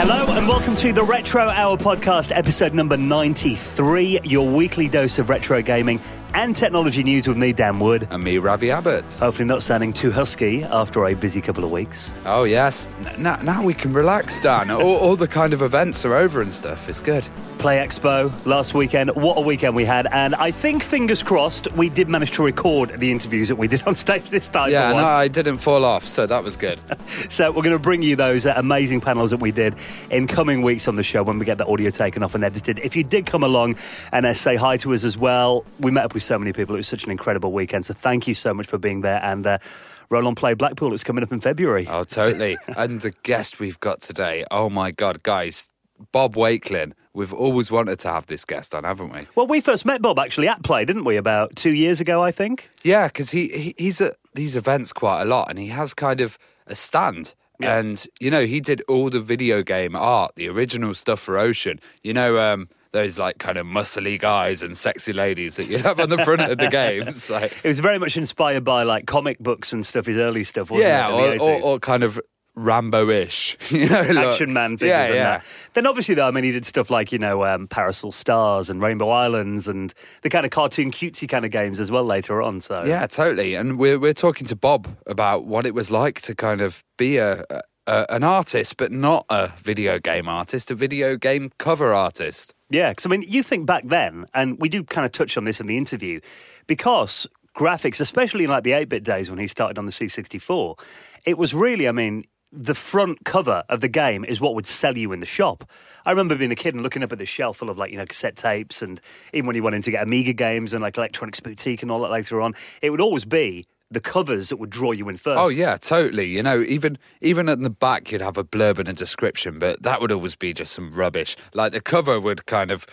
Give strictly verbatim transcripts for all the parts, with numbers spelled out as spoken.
Hello and welcome to the Retro Hour podcast, episode number ninety-three, your weekly dose of retro gaming and technology news with me, Dan Wood. And me, Ravi Abbott. Hopefully not sounding too husky after a busy couple of weeks. Oh, yes. Now, now we can relax, Dan. all, all the kind of events are over and stuff. It's good. Play Expo last weekend. What a weekend we had. And I think, fingers crossed, we did manage to record the interviews that we did on stage this time. Yeah, no, I didn't fall off, so that was good. So we're going to bring you those uh, amazing panels that we did in coming weeks on the show when we get the audio taken off and edited. If you did come along and uh, say hi to us as well, we met up with so many people. It was such an incredible weekend. So thank you so much for being there. And uh, Roll on Play Blackpool, it's coming up in February. Oh, totally. And the guest we've got today, oh my God, guys, Bob Wakelin. We've always wanted to have this guest on, haven't we? Well, we first met Bob actually at Play, didn't we? About two years ago, I think. Yeah, because he, he he's at these events quite a lot, and he has kind of a stand. Yeah. And, you know, he did all the video game art, the original stuff for Ocean. You know, um, those, like, kind of muscly guys and sexy ladies that you'd have on the front of the games. Like, it was very much inspired by, like, comic books and stuff, his early stuff, wasn't yeah, it? Yeah, or, or, or kind of Rambo-ish, you know, like, Action Man figures yeah, and yeah. that. Then obviously, though, I mean, he did stuff like, you know, um, Parasol Stars and Rainbow Islands and the kind of cartoon cutesy kind of games as well later on. So yeah, totally. And we're we're talking to Bob about what it was like to kind of be a, a an artist, but not a video game artist, a video game cover artist. Yeah, because I mean, you think back then, and we do kind of touch on this in the interview, because graphics, especially in like the eight-bit days when he started on the C sixty-four, it was really, I mean, the front cover of the game is what would sell you in the shop. I remember being a kid and looking up at this shelf full of, like, you know, cassette tapes, and even when you went in to get Amiga games and like Electronics Boutique and all that later on, it would always be the covers that would draw you in first. Oh yeah, totally. You know, even even at the back you'd have a blurb and a description, but that would always be just some rubbish. Like the cover would kind of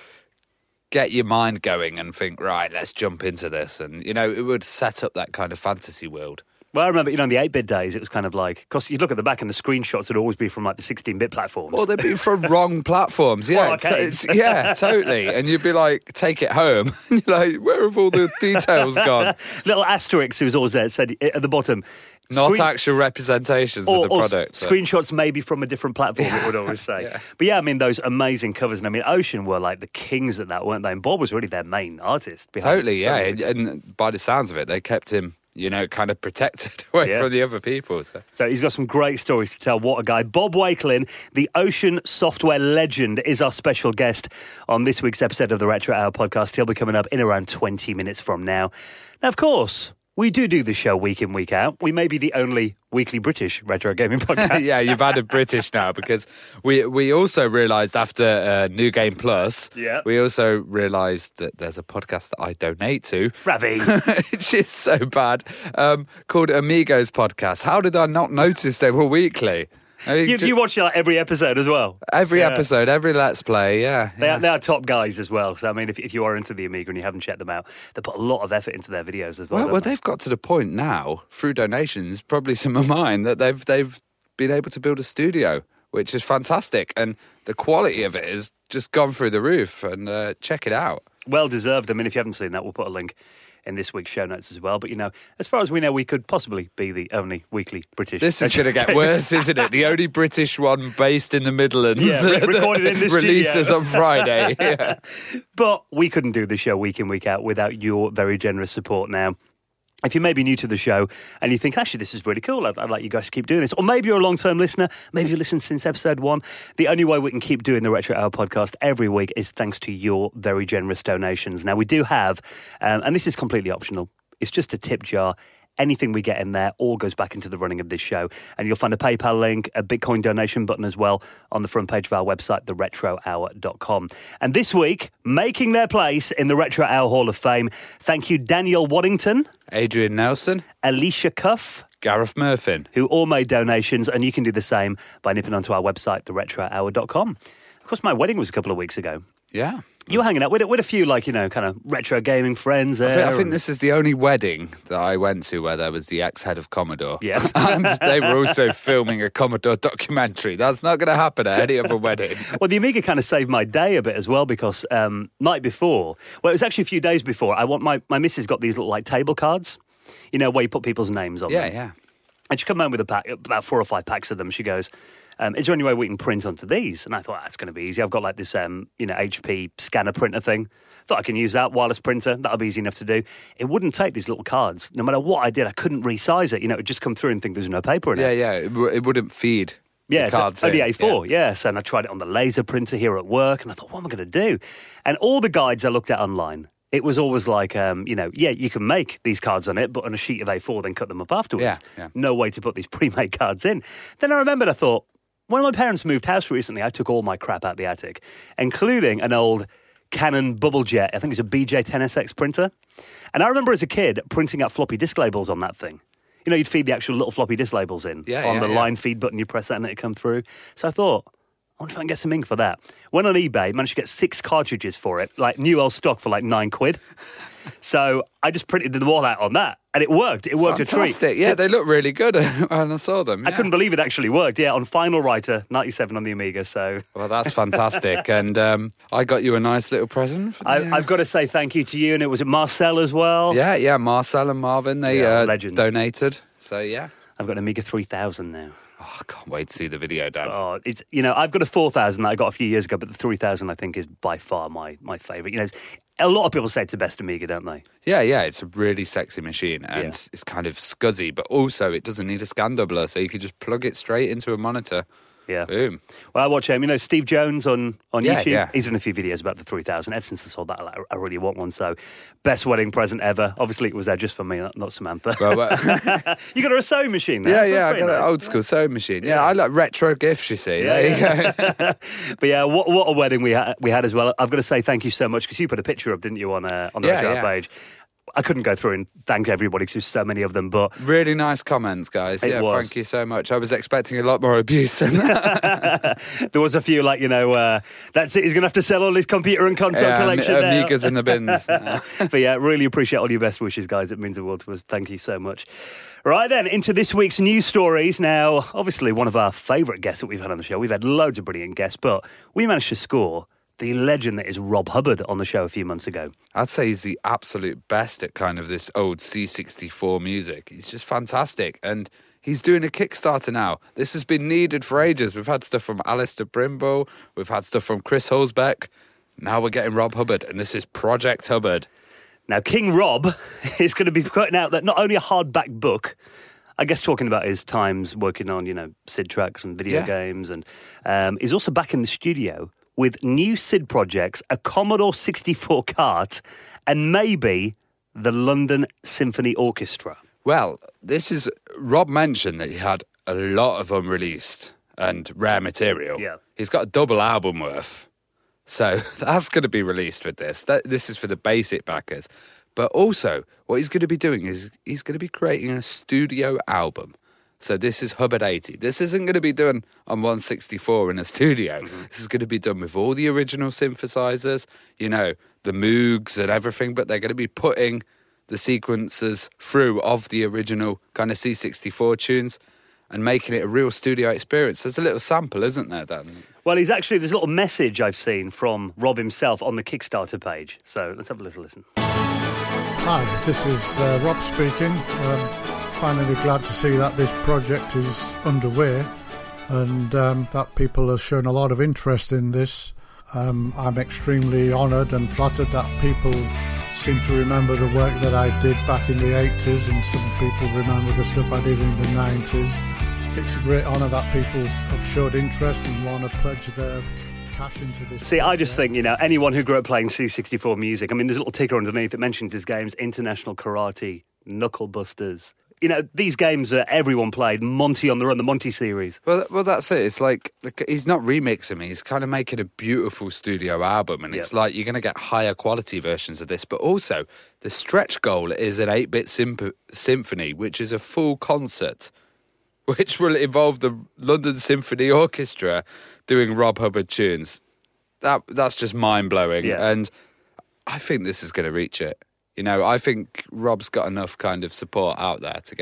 get your mind going and think, right, let's jump into this, and you know, it would set up that kind of fantasy world. Well, I remember, you know, in the eight-bit days, it was kind of like, because you'd look at the back and the screenshots would always be from, like, the sixteen-bit platforms. Or they'd be from wrong platforms, yeah. Oh, okay. it's, it's, yeah, totally. And you'd be like, take it home. And you're like, where have all the details gone? Little asterisks who was always there, said at the bottom, not screen- actual representations or, of the product. Or screenshots maybe from a different platform, yeah. it would always say. Yeah. But yeah, I mean, those amazing covers. And I mean, Ocean were like the kings at that, weren't they? And Bob was really their main artist behind Totally, it. yeah. And, and by the sounds of it, they kept him, you know, kind of protected away yeah. from the other people. So. so he's got some great stories to tell. What a guy. Bob Wakelin, the Ocean software legend, is our special guest on this week's episode of the Retro Hour podcast. He'll be coming up in around twenty minutes from now. Now, of course, we do do the show week in, week out. We may be the only weekly British retro gaming podcast. Yeah, you've added British now, because we we also realised after uh, New Game Plus, yeah. we also realised that there's a podcast that I donate to. Ravi. Which is so bad, um, called Amigos Podcast. How did I not notice they were weekly? I mean, You, you watch like every episode as well. Every Yeah. episode, every Let's Play, yeah. They, yeah. are, they are top guys as well. So, I mean, if, if you are into the Amiga and you haven't checked them out, they put a lot of effort into their videos as well. Well, well they? they've got to the point now, through donations, probably some of mine, that they've they've been able to build a studio, which is fantastic. And the quality of it has just gone through the roof. And uh, check it out. Well deserved. I mean, if you haven't seen that, we'll put a link in this week's show notes as well. But, you know, as far as we know, we could possibly be the only weekly British. This is going to get worse, isn't it? The only British one based in the Midlands. Yeah, re- recorded in this releases studio. on Friday. Yeah. But we couldn't do the show week in, week out without your very generous support now. If you may be new to the show and you think, actually, this is really cool, I'd, I'd like you guys to keep doing this. Or maybe you're a long-term listener, maybe you've listened since episode one. The only way we can keep doing the Retro Hour podcast every week is thanks to your very generous donations. Now, we do have, um, and this is completely optional, it's just a tip jar. Anything we get in there all goes back into the running of this show. And you'll find a PayPal link, a Bitcoin donation button as well on the front page of our website, the retro hour dot com. And this week, making their place in the Retro Hour Hall of Fame, thank you Daniel Waddington, Adrian Nelson, Alicia Cuff, Gareth Murphin, who all made donations, and you can do the same by nipping onto our website, the retro hour dot com. Of course, my wedding was a couple of weeks ago. Yeah. You were hanging out with, with a few, like, you know, kind of retro gaming friends there. I think, I think and... this is the only wedding that I went to where there was the ex-head of Commodore. Yeah. And they were also filming a Commodore documentary. That's not going to happen at any other wedding. Well, the Amiga kind of saved my day a bit as well, because um, night before, well, it was actually a few days before, I want my, my missus got these little, like, table cards, you know, where you put people's names on Yeah, them. yeah. And she come home with a pack, about four or five packs of them. She goes, Um, is there any way we can print onto these? And I thought, that's going to be easy. I've got like this, um, you know, H P scanner printer thing. Thought I can use that, wireless printer. That'll be easy enough to do. It wouldn't take these little cards. No matter what I did, I couldn't resize it. You know, it would just come through and think there's no paper in Yeah, it. yeah, it, w- it wouldn't feed Yeah, the cards so, oh, the in. A four, yeah. yes. And I tried it on the laser printer here at work, and I thought, what am I going to do? And all the guides I looked at online, it was always like, um, you know, yeah, you can make these cards on it, but on a sheet of A four, then cut them up afterwards. Yeah, yeah. No way to put these pre-made cards in. Then I remembered, I thought, when my parents moved house recently, I took all my crap out the attic, including an old Canon Bubble Jet, I think it's a B J ten S X printer. And I remember as a kid printing out floppy disk labels on that thing. You know, you'd feed the actual little floppy disk labels in. Yeah, on yeah, the yeah. line feed button, you press that and it'd come through. So I thought, I wonder if I can get some ink for that. Went on eBay, managed to get six cartridges for it, like new old stock for like nine quid. So I just printed them all out on that, and it worked. It worked Fantastic. a treat. Yeah, they look really good when I saw them. I yeah. couldn't believe it actually worked. Yeah, on Final Writer ninety-seven on the Amiga. So Well, that's fantastic. and um, I got you a nice little present. For the, I, I've got to say thank you to you, and it was at Marcel as well. Yeah, yeah, Marcel and Marvin, they Yeah, uh, legends. donated. So, yeah. I've got an Amiga three thousand now. Oh, I can't wait to see the video, Dan. Oh, it's you know I've got a four thousand that I got a few years ago, but the three thousand I think is by far my my favourite. You know, it's, a lot of people say it's the best Amiga, don't they? Yeah, yeah, it's a really sexy machine, and Yeah. it's kind of scuzzy, but also it doesn't need a scan doubler, so you could just plug it straight into a monitor. Yeah. Boom. Well, I watch him. You know, Steve Jones on, on Yeah, YouTube. yeah. He's done a few videos about the three thousand. Ever since I saw that, I, I really want one. So, best wedding present ever. Obviously, it was there just for me, not, not Samantha. Well, well, You got her a sewing machine there. yeah, That's yeah, I pretty got an nice. old school sewing machine. Yeah, I like retro gifts, you see. Yeah, there you go. But yeah, what what a wedding we had we had as well. I've got to say thank you so much because you put a picture up, didn't you, on uh, on the Yeah, Retro yeah. page. I couldn't go through and thank everybody because there's so many of them, but Really nice comments, guys. It yeah, was. thank you so much. I was expecting a lot more abuse than that. there was a few like, you know, uh, that's it, he's going to have to sell all his computer and console Yeah, collection Am- now. Amigas in the bins. Yeah. But yeah, really appreciate all your best wishes, guys. It means the world to us. Thank you so much. Right then, into this week's news stories. Now, obviously, one of our favourite guests that we've had on the show. We've had loads of brilliant guests, but we managed to score the legend that is Rob Hubbard on the show a few months ago. I'd say he's the absolute best at kind of this old C sixty-four music. He's just fantastic. And he's doing a Kickstarter now. This has been needed for ages. We've had stuff from Alistair Brimble. We've had stuff from Chris Hulsbeck. Now we're getting Rob Hubbard, and this is Project Hubbard. Now, King Rob is going to be putting out that not only a hardback book, I guess talking about his times working on, you know, S I D tracks and video Yeah. games, and um, he's also back in the studio with new S I D projects, a Commodore sixty-four cart, and maybe the London Symphony Orchestra. Well, this is... Rob mentioned that he had a lot of unreleased and rare material. Yeah. He's got a double album worth. So that's going to be released with this. That, this is for the basic backers. But also, what he's going to be doing is he's going to be creating a studio album. So this is Hubbard eighty. This isn't going to be done on one sixty-four in a studio. Mm-hmm. This is going to be done with all the original synthesizers, you know, the Moogs and everything, but they're going to be putting the sequencers through of the original kind of C sixty-four tunes and making it a real studio experience. There's a little sample, isn't there, Dan? Well, he's actually, there's a little message I've seen from Rob himself on the Kickstarter page. So let's have a little listen. Hi, this is uh, Rob speaking. Um, finally glad to see that this project is underway and um, that people have shown a lot of interest in this. Um, I'm extremely honoured and flattered that people seem to remember the work that I did back in the eighties, and some people remember the stuff I did in the nineties. It's a great honour that people have showed interest and want to pledge their cash into this. See, I just project. think, you know, anyone who grew up playing C sixty-four music, I mean, there's a little ticker underneath that mentions his games, International Karate, Knuckle Busters. You know, these games that everyone played, Monty on the Run, the Monty series. Well, well, that's it. It's like the, he's not remixing them. He's kind of making a beautiful studio album, and it's Yep. like you're going to get higher quality versions of this. But also, the stretch goal is an eight-bit symp- symphony, which is a full concert, which will involve the London Symphony Orchestra doing Rob Hubbard tunes. That that's just mind blowing, Yeah. and I think this is going to reach it. You know, I think Rob's got enough kind of support out there to get there.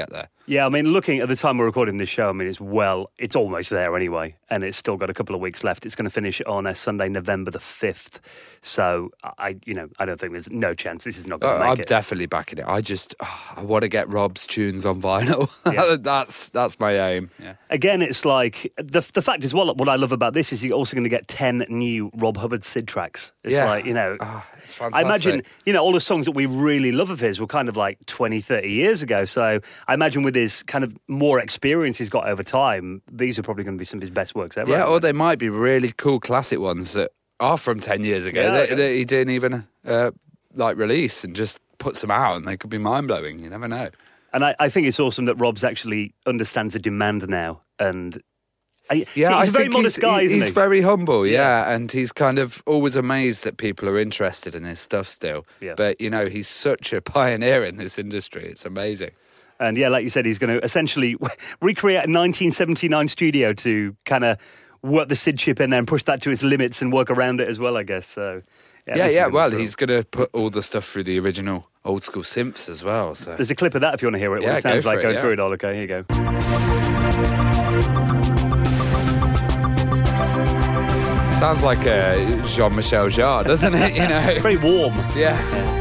Yeah, I mean, looking at the time we're recording this show, I mean, it's well, it's almost there anyway, and it's still got a couple of weeks left. It's going to finish on a Sunday, November the fifth. So, I, you know, I don't think there's no chance this is not going to Uh, make I'm it. definitely backing it. I just, oh, I want to get Rob's tunes on vinyl. Yeah. that's that's my aim. Yeah. Again, it's like, the the fact is, what, what I love about this is you're also going to get ten new Rob Hubbard Sid tracks. It's Yeah. like, you know, Oh, it's I fantastic. imagine, you know, all the songs that we really love of his were kind of like twenty, thirty years ago. So I imagine with his kind of more experience he's got over time, these are probably going to be some of his best works ever. Yeah, or they might be really cool classic ones that are from ten years ago Yeah, that, yeah. that he didn't even uh, like release and just puts them out, and they could be mind blowing. You never know. And I, I think it's awesome that Rob's actually understands the demand now. And I, Yeah, he's I a very think modest he's, guy, he- isn't he's he? very humble, yeah. Yeah. and he's kind of always amazed that people are interested in his stuff still. Yeah. But you know, he's such a pioneer in this industry. It's amazing. And yeah, like you said, he's going to essentially recreate a nineteen seventy-nine studio to kind of work the Sid chip in there and push that to its limits and work around it as well, I guess. So Yeah, this yeah. is gonna be Well, cool. he's going to put all the stuff through the original old school synths as well. So There's a clip of that if you want to hear it. Yeah, what it sounds go for like it, going yeah. through it all. Okay, here you go. sounds like uh, Jean-Michel Jarre, doesn't it? You know. Very warm. Yeah.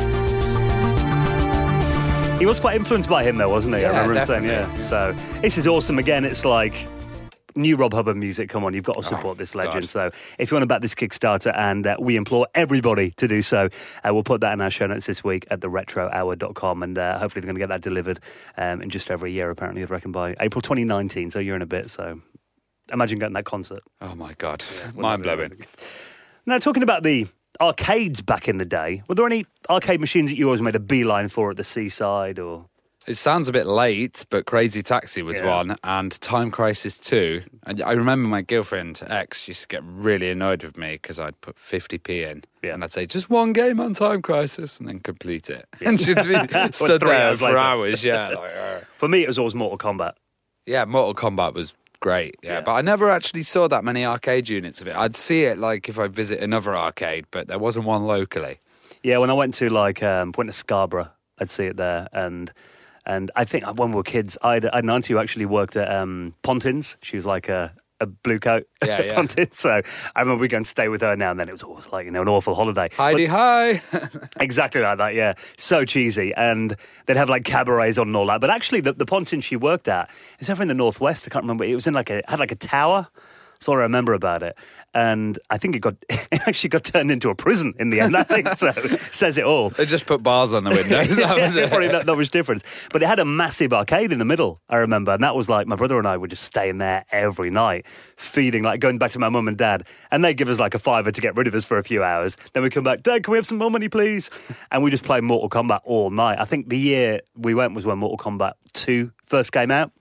He was quite influenced by him, though, wasn't he? I Yeah, remember him saying, definitely. yeah. So this is awesome. Again, it's like new Rob Hubbard music. Come on, you've got to support Oh, this legend. God. So if you want to back this Kickstarter, and uh, we implore everybody to do so, uh, we'll put that in our show notes this week at the retro hour dot com, and uh, hopefully they're going to get that delivered um, in just over a year, apparently, I reckon, by April twenty nineteen, so a year and a bit. So imagine getting that concert. Oh my God, Wouldn't mind that be blowing. amazing? Now, talking about the arcades back in the day, were there any arcade machines that you always made a beeline for at the seaside, or... It sounds a bit late, but Crazy Taxi was Yeah. one, and Time Crisis two. And I remember my girlfriend, ex, used to get really annoyed with me because I'd put fifty p in. Yeah. And I'd say, just one game on Time Crisis, and then complete it. And she'd be stood three there hours for later. hours, yeah. Like, "Arr." For me, it was always Mortal Kombat. Yeah, Mortal Kombat was great, yeah, Yeah. But I never actually saw that many arcade units of it. I'd see it, like, if I visit another arcade, but there wasn't one locally. Yeah, when I went to like um, went to Scarborough, I'd see it there, and and I think when we were kids, I had, I had an auntie who actually worked at um, Pontins. She was like a, a blue coat Yeah, at yeah. Pontins, so I remember we going to stay with her now and then. It was always like, you know, an awful holiday. Heidi, hi! But exactly like that, yeah. So cheesy, and they'd have like cabarets on and all that. But actually, the, the Pontins she worked at is over in the northwest. I can't remember. It was in like a had like a tower. That's all I remember about it. And I think it got it actually got turned into a prison in the end, I think. So says it all. They just put bars on the windows. That was Yeah, it. probably not, not much difference. But it had a massive arcade in the middle, I remember. And that was like, my brother and I would just stay in there every night, feeding, like going back to my mum and dad. And they'd give us like a fiver to get rid of us for a few hours. Then we'd come back, Dad, can we have some more money, please? And we just played Mortal Kombat all night. I think the year we went was when Mortal Kombat two first came out.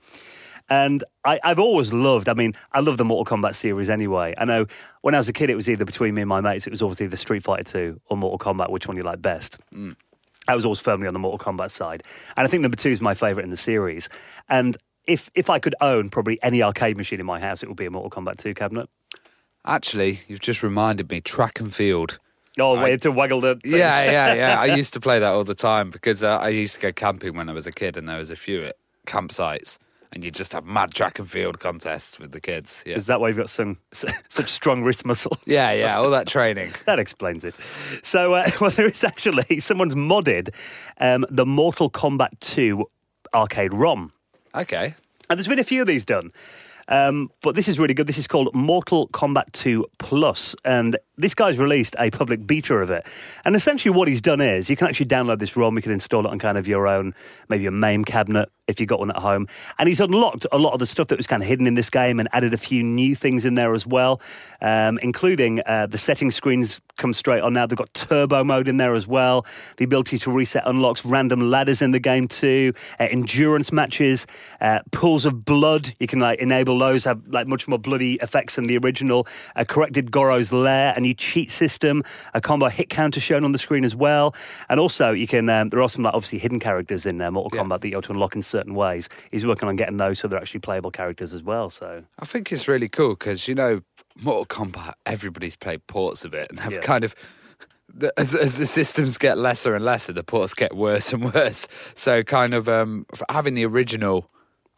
And I, I've always loved, I mean, I love the Mortal Kombat series anyway. I know when I was a kid, it was either between me and my mates, it was always either Street Fighter two or Mortal Kombat, which one you like best. Mm. I was always firmly on the Mortal Kombat side. And I think number two is my favourite in the series. And if if I could own probably any arcade machine in my house, it would be a Mortal Kombat two cabinet. Actually, you've just reminded me, track and field. Oh, I- way to waggle the... Yeah, yeah, yeah. I used to play that all the time because uh, I used to go camping when I was a kid, and there was a few at campsites, and you just have mad track and field contests with the kids. Yeah, Is that why you've got some such strong wrist muscles? yeah, yeah. All that training. That explains it. So, uh, well, there is actually, someone's modded um, the Mortal Kombat two arcade ROM. Okay. And there's been a few of these done. Um, but this is really good. This is called Mortal Kombat two Plus. And this guy's released a public beta of it. And essentially what he's done is you can actually download this ROM. You can install it on kind of your own, maybe a MAME cabinet if you've got one at home. And he's unlocked a lot of the stuff that was kind of hidden in this game and added a few new things in there as well, um, including uh, the setting screens come straight on now. They've got turbo mode in there as well. The ability to reset unlocks random ladders in the game too. Uh, endurance matches, uh, pools of blood. You can like enable those, have like much more bloody effects than the original. A corrected Goro's lair, a new cheat system, a combo hit counter shown on the screen as well. And also you can, um, there are some like obviously hidden characters in uh, Mortal Yeah. Kombat that you have to unlock in certain ways. He's working on getting those so they're actually playable characters as well. So I think it's really cool because, you know, Mortal Kombat, everybody's played ports of it, and they've Yeah. kind of, the- as, as the systems get lesser and lesser, the ports get worse and worse. So kind of um, having the original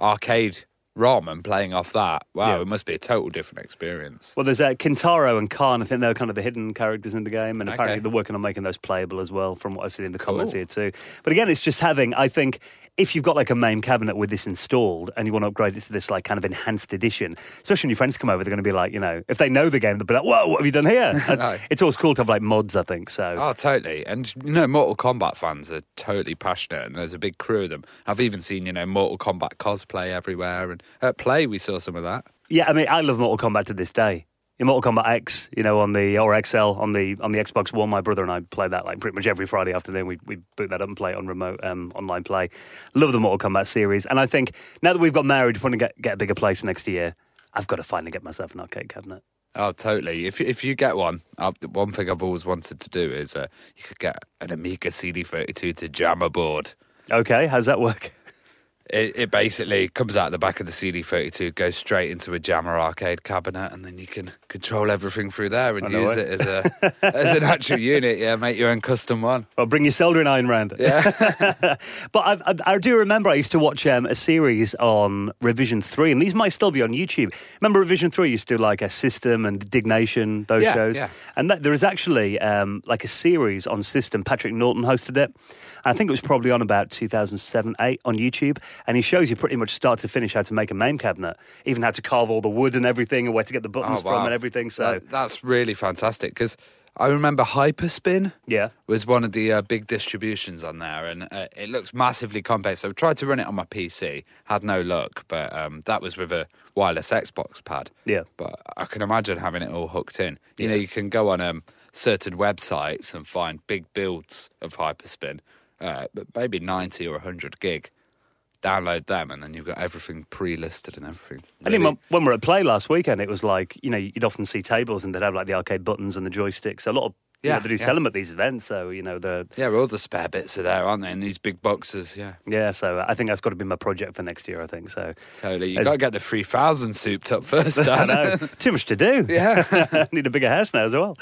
arcade ROM and playing off that. Wow, Yeah. it must be a total different experience. Well, there's uh, Kintaro and Khan. I think they're kind of the hidden characters in the game, and apparently Okay. they're working on making those playable as well, from what I've seen in the comments Cool. here too. But again, it's just having, I think, if you've got like a MAME cabinet with this installed and you want to upgrade it to this like kind of enhanced edition, especially when your friends come over, they're going to be like, you know, if they know the game, they'll be like, whoa, what have you done here? And No. It's always cool to have like mods, I think. So Oh, totally. And, you know, Mortal Kombat fans are totally passionate, and there's a big crew of them. I've even seen, you know, Mortal Kombat cosplay everywhere. And at Play, we saw some of that. yeah, I mean, I love Mortal Kombat to this day. In Mortal Kombat X, you know, on the or X L on the on the Xbox One, my brother and I play that like pretty much every Friday afternoon. We we boot that up and play it on remote um, online play. Love the Mortal Kombat series, and I think now that we've got married, we want to get get a bigger place next year. I've got to finally get myself an arcade cabinet. Oh, totally. If if you get one, uh, the one thing I've always wanted to do is uh, you could get an Amiga C D thirty-two to jam a board. Okay, how's that work? It, it basically comes out the back of the C D thirty-two, goes straight into a Jammer arcade cabinet, and then you can control everything through there and I know use it. it as a as an actual unit. Yeah, make your own custom one. Well, bring your soldering iron round. Yeah. But I, I, I do remember I used to watch um, a series on Revision three, and these might still be on YouTube. Remember Revision three used to do like a System and Dignation, those Yeah, shows? yeah. And that, there is actually um, like a series on System. Patrick Norton hosted it. I think it was probably on about two thousand seven, eight on YouTube. And he shows you pretty much start to finish how to make a MAME cabinet, even how to carve all the wood and everything, and where to get the buttons Oh, wow. from and everything. So, That- that's really fantastic, because I remember Hyperspin yeah. was one of the uh, big distributions on there, and uh, it looks massively compact. So I tried to run it on my P C, had no luck, but um, that was with a wireless Xbox pad. Yeah. But I can imagine having it all hooked in. You Yeah. know, you can go on um, certain websites and find big builds of Hyperspin, uh, but maybe ninety or one hundred gig. Download them, and then you've got everything pre-listed and everything. I think when, when we were at Play last weekend, it was like, you know, you'd often see tables and they'd have like the arcade buttons and the joysticks. So a lot of, you Yeah, know, they do yeah. sell them at these events. So, you know, the, Yeah, all the spare bits are there, aren't they? In these big boxes, yeah. yeah, so I think that's got to be my project for next year, I think. So, Totally. You've As- got to get the three thousand souped up first, I Dan. know, too much to do. Yeah. Need a bigger house now as well.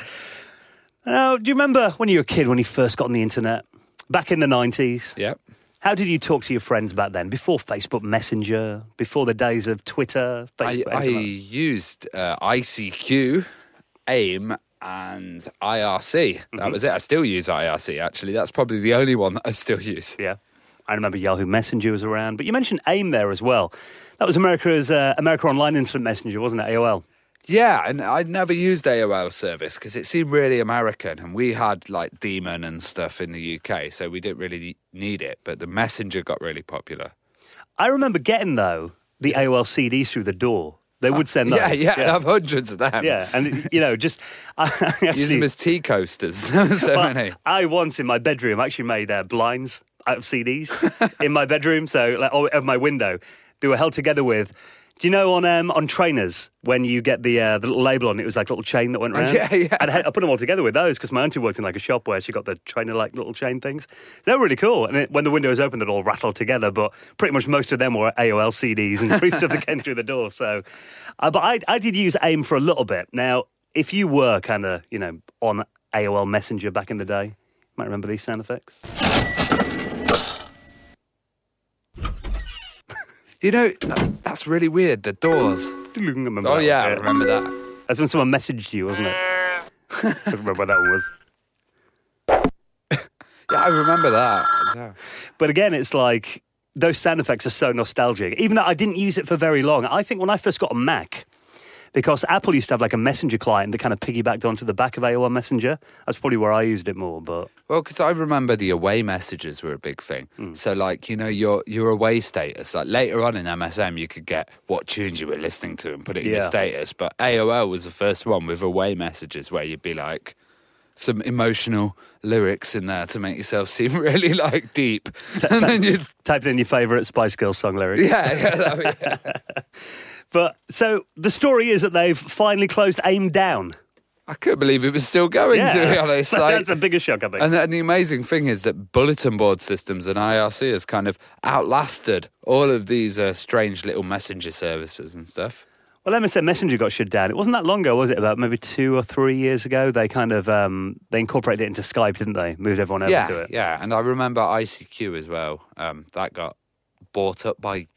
Now, do you remember when you were a kid, when you first got on the internet? Back in the nineties? Yep. How did you talk to your friends back then? Before Facebook Messenger, before the days of Twitter, I, Facebook? I anything like used uh, I C Q, AIM, and I R C. That Mm-hmm. was it. I still use I R C, actually. That's probably the only one that I still use. Yeah. I remember Yahoo Messenger was around. But you mentioned AIM there as well. That was America's uh, America Online Instant Messenger, wasn't it? A O L. Yeah, and I'd never used A O L service because it seemed really American, and we had like Demon and stuff in the U K, so we didn't really need it. But the Messenger got really popular. I remember getting, though, the A O L C Ds through the door. They would send those. Yeah, yeah, I yeah. have hundreds of them. Yeah, and, you know, just... I actually, Use them as tea coasters. so well, many. I once, in my bedroom, actually made uh, blinds out of C Ds in my bedroom, so like, oh, of my window. They were held together with... Do you know on um, on trainers, when you get the uh, the little label on it, it was like a little chain that went around? yeah, yeah. And I, had- I put them all together with those because my auntie worked in like a shop where she got the trainer-like little chain things. They were really cool. And it, when the window was open, they'd all rattle together. But pretty much most of them were A O L C Ds and free stuff that came through the door. So, uh, but I, I did use AIM for a little bit. Now, if you were kind of, you know, on A O L Messenger back in the day, you might remember these sound effects. You know, that, that's really weird. The doors. Remember Oh, that yeah, I one? remember that. That's when someone messaged you, wasn't it? I don't remember what that one was. Yeah, I remember that. Yeah. But again, it's like those sound effects are so nostalgic. Even though I didn't use it for very long. I think when I first got a Mac, because Apple used to have like a messenger client that kind of piggybacked onto the back of A O L Messenger. That's probably where I used it more. But Well, because I remember the away messages were a big thing. Hmm. So, like, you know, your your away status. Like, later on in M S M, you could get what tunes you were listening to and put it in Yeah. your status. But A O L was the first one with away messages where you'd be like, some emotional lyrics in there to make yourself seem really, like, deep. and then you'd... typed in your favourite Spice Girls song lyrics. Yeah, yeah, that would, yeah. But so the story is that they've finally closed AIM down. I couldn't believe it was still going, Yeah. to be honest. Like, That's a bigger shock, I think. And the, and the amazing thing is that bulletin board systems and I R C has kind of outlasted all of these uh, strange little messenger services and stuff. Well, M S N Messenger got shut down. It wasn't that long ago, was it? About maybe two or three years ago, they kind of um, they incorporated it into Skype, didn't they? Moved everyone over yeah, to it. yeah. And I remember I C Q as well. Um, that got bought up by,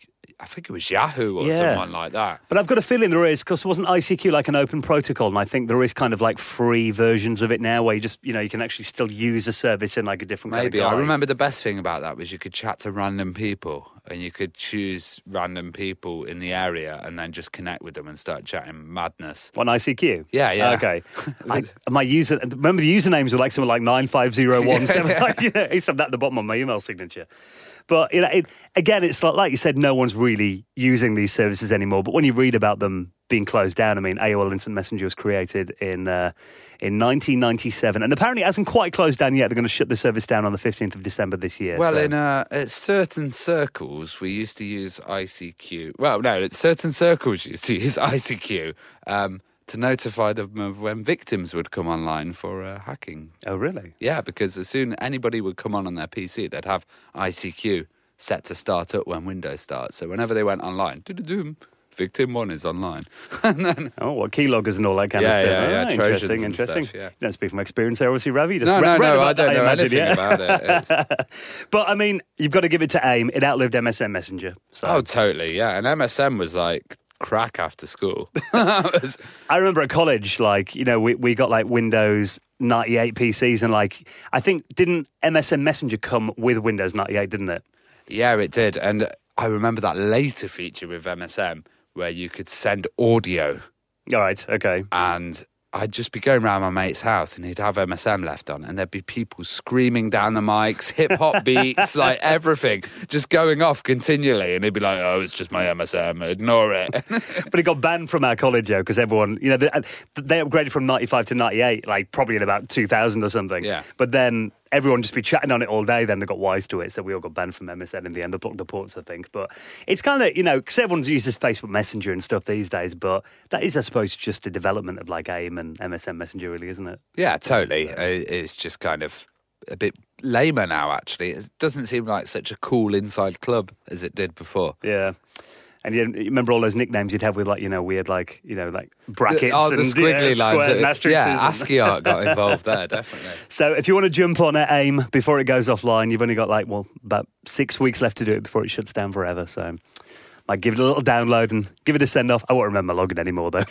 I think it was Yahoo or Yeah. someone like that. But I've got a feeling there is, because wasn't I C Q like an open protocol? And I think there is kind of like free versions of it now where you just, you know, you can actually still use a service in like a different Maybe. kind of I guise. remember the best thing about that was you could chat to random people and you could choose random people in the area and then just connect with them and start chatting madness. On I C Q? Yeah, yeah. Okay. I, my user, remember the usernames were like something like nine five zero one seven. Yeah. Like, you know, I used to have that at the bottom of my email signature. But you know, it, again, it's like, like you said, no one's really using these services anymore. But when you read about them being closed down, I mean, A O L Instant Messenger was created in uh, in nineteen ninety-seven, and apparently it hasn't quite closed down yet. They're going to shut the service down on the fifteenth of December this year. Well, so. in uh, at certain circles, we used to use I C Q. Well, no, at certain circles used to use I C Q um, to notify them of when victims would come online for uh, hacking. Oh, really? Yeah, because as soon anybody would come on on their P C, they'd have I C Q set to start up when Windows starts. So whenever they went online, do-do-doom, victim one is online. And then, Oh, what keyloggers and all that kind Yeah, of stuff. yeah, yeah, Ah, Trojans interesting, and interesting. stuff, yeah. You don't speak from experience there, obviously, Ravi. You just no, read, no, read no, about I don't that, know imagine, anything yeah. about it. It's- But, I mean, you've got to give it to AIM. It outlived M S N Messenger. So. oh, totally, yeah. And M S N was like crack after school. It was- I remember at college, like, you know, we, we got like Windows ninety-eight P Cs and like, I think, didn't M S N Messenger come with Windows ninety-eight, didn't it? yeah, it did. And I remember that later feature with M S N where you could send audio. All right, okay. And I'd just be going around my mate's house and he'd have M S N left on and there'd be people screaming down the mics, hip-hop beats, like everything, just going off continually. And he'd be like, oh, it's just my M S N, ignore it. But it got banned from our college, though, because everyone, you know, they, they upgraded from ninety-five to ninety-eight, like probably in about two thousand or something. Yeah. But then everyone just be chatting on it all day, then they got wise to it, so we all got banned from M S N in the end. They blocked the ports, I think. But it's kind of, you know, because everyone uses Facebook Messenger and stuff these days, but that is, I suppose, just a development of like AIM and M S N Messenger, really, isn't it? Yeah, totally. It- It's just kind of a bit lamer now, actually. It doesn't seem like such a cool inside club as it did before. Yeah. And you, you remember all those nicknames you'd have with, like, you know, weird, like, you know, like brackets oh, the and squiggly yeah, lines. squares and asterisks. Yeah, and- ASCII art got involved there, definitely. So if you want to jump on at AIM before it goes offline, you've only got like, well, about six weeks left to do it before it shuts down forever. So might give it a little download and give it a send off. I won't remember my login anymore though.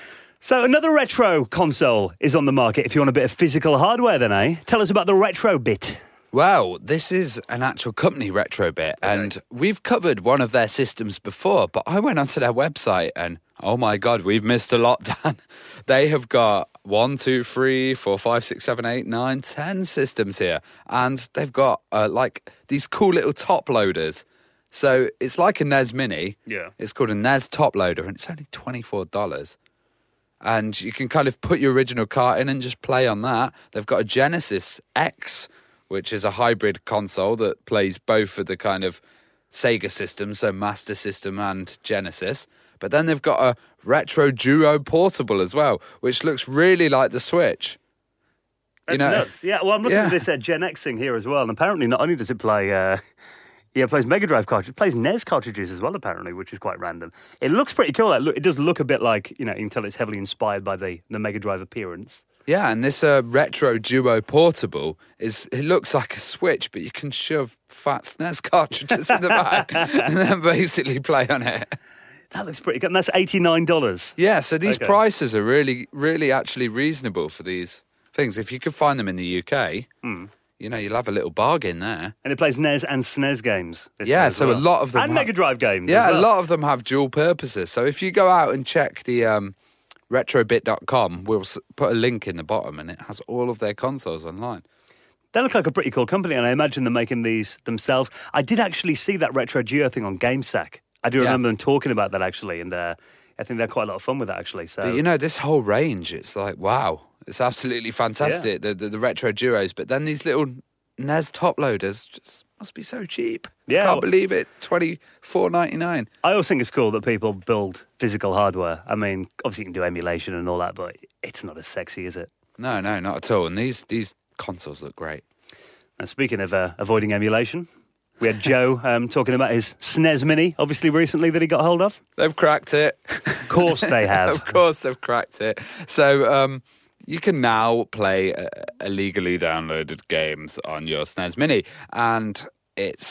So another retro console is on the market if you want a bit of physical hardware then, eh? Tell us about the Retrobit. Well, this is an actual company, Retrobit, and we've covered one of their systems before, but I went onto their website and, oh my God, we've missed a lot, Dan. They have got one, two, three, four, five, six, seven, eight, nine, ten systems here, and they've got, uh, like, these cool little top loaders. So it's like a N E S Mini. Yeah. It's called a N E S top loader, and it's only twenty-four dollars. And you can kind of put your original cart in and just play on that. They've got a Genesis X, which is a hybrid console that plays both of the kind of Sega systems, so Master System and Genesis. But then they've got a Retro Duo Portable as well, which looks really like the Switch. That's You know- nuts. Yeah, well, I'm looking Yeah. at this uh, Gen X thing here as well, and apparently not only does it play... Uh, Yeah, it plays Mega Drive cartridges. It plays N E S cartridges as well, apparently, which is quite random. It looks pretty cool. Like, look, it does look a bit like, you know, you can tell it's heavily inspired by the, the Mega Drive appearance. Yeah, and this uh, Retro Duo Portable, is it looks like a Switch, but you can shove fat S N E S cartridges in the back and then basically play on it. That looks pretty good. And that's eighty-nine dollars. Yeah, so these Okay. prices are really, really actually reasonable for these things. If you could find them in the U K, Hmm. you know, you'll have a little bargain there. And it plays N E S and S N E S games. this Yeah, one as so a well. lot of them And have- Mega Drive games. Yeah, as well. a lot of them have dual purposes. So if you go out and check the um, retrobit dot com, we'll s- put a link in the bottom and it has all of their consoles online. They look like a pretty cool company, and I imagine they're making these themselves. I did actually see that Retro Duo thing on GameSack. I do Yeah. remember them talking about that, actually, and uh, I think they're quite a lot of fun with that, actually. So But you know, this whole range, it's like, wow, it's absolutely fantastic, the, the, the retro duos. But then these little N E S top loaders just must be so cheap. Yeah. Can't believe it, twenty-four ninety-nine. I always think it's cool that people build physical hardware. I mean, obviously you can do emulation and all that, but it's not as sexy, is it? No, no, not at all. And these, these consoles look great. And speaking of uh, avoiding emulation, we had Joe um, talking about his S N E S Mini, obviously recently, that he got hold of. They've cracked it. Of course they have. Of course they've cracked it. So um, you can now play uh, illegally downloaded games on your S N E S Mini. And it's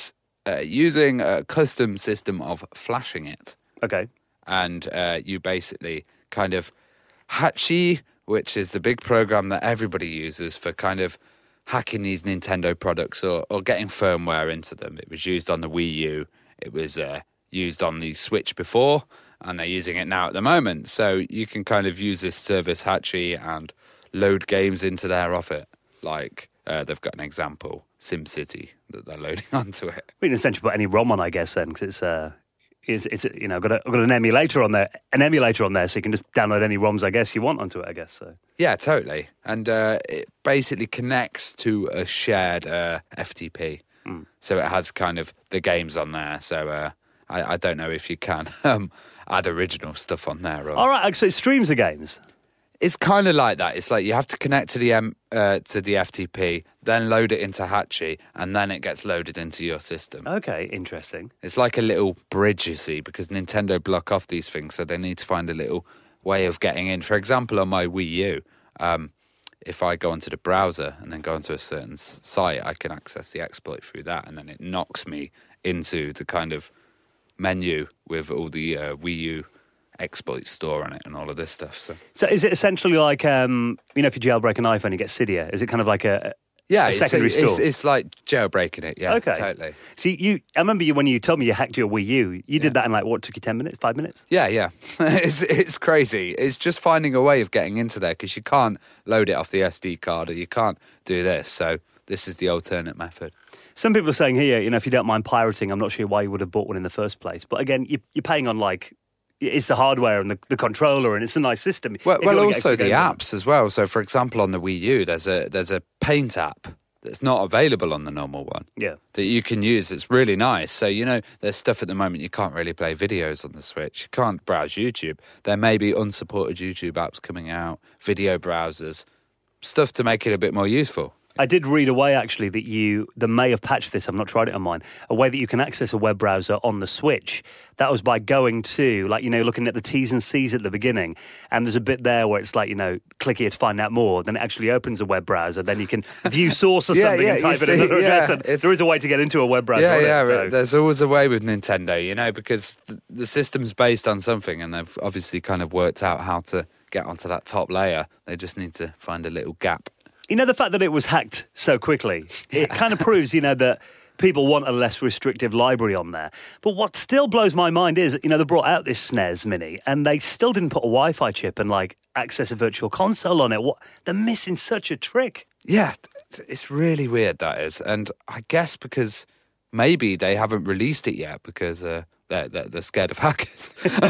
uh, using a custom system of flashing it. Okay. And uh, you basically kind of Hatchy, which is the big program that everybody uses for kind of hacking these Nintendo products or, or getting firmware into them. It was used on the Wii U. It was uh, used on the Switch before, and they're using it now at the moment. So you can kind of use this service, Hatchy, and load games into there off it. Like, uh, they've got an example, SimCity, that they're loading onto it. We can essentially put any ROM on, I guess, then, because it's... Uh... Is it's you know got a, got an emulator on there, an emulator on there, so you can just download any ROMs I guess you want onto it. I guess so. Yeah, totally, and uh, it basically connects to a shared uh, F T P, mm. so it has kind of the games on there. So uh, I, I don't know if you can um, add original stuff on there. Or... All right, so it streams the games. It's kind of like that. It's like you have to connect to the M, uh, to the F T P, then load it into Hatchy, and then it gets loaded into your system. Okay, interesting. It's like a little bridge, you see, because Nintendo block off these things, so they need to find a little way of getting in. For example, on my Wii U, um, if I go onto the browser and then go onto a certain site, I can access the exploit through that, and then it knocks me into the kind of menu with all the uh, Wii U exploit store on it and all of this stuff. So, so is it essentially like, um, you know, if you jailbreak an iPhone, you get Cydia? Is it kind of like a, yeah, a it's, secondary it's, store? It's, it's like jailbreaking it, yeah, okay. Totally. See, you, I remember you when you told me you hacked your Wii U, you yeah. did that in like, what, took you ten minutes, five minutes? Yeah, yeah. it's, it's crazy. It's just finding a way of getting into there because you can't load it off the S D card or you can't do this. So this is the alternate method. Some people are saying here, you know, if you don't mind pirating, I'm not sure why you would have bought one in the first place. But again, you, you're paying on like... It's the hardware and the, the controller, and it's a nice system. Well, well also the apps as well. So, for example, on the Wii U, there's a there's a Paint app that's not available on the normal one. Yeah, that you can use. It's really nice. So, you know, there's stuff at the moment you can't really play videos on the Switch. You can't browse YouTube. There may be unsupported YouTube apps coming out, video browsers, stuff to make it a bit more useful. I did read a way, actually, that you, they may have patched this, I've not tried it on mine, a way that you can access a web browser on the Switch. That was by going to, like, you know, looking at the T's and C's at the beginning, and there's a bit there where it's like, you know, click here to find out more, then it actually opens a web browser, then you can view source or yeah, something yeah, and type see, it in another yeah, address, and there is a way to get into a web browser. Yeah, yeah, it, so. There's always a way with Nintendo, you know, because th- the system's based on something, and they've obviously kind of worked out how to get onto that top layer. They just need to find a little gap. You know, the fact that it was hacked so quickly, it kind of proves, you know, that people want a less restrictive library on there. But what still blows my mind is, you know, they brought out this S N E S Mini and they still didn't put a Wi-Fi chip and, like, access a virtual console on it. What? They're missing such a trick. Yeah, it's really weird, that is. And I guess because maybe they haven't released it yet because uh, they're, they're, they're scared of hackers.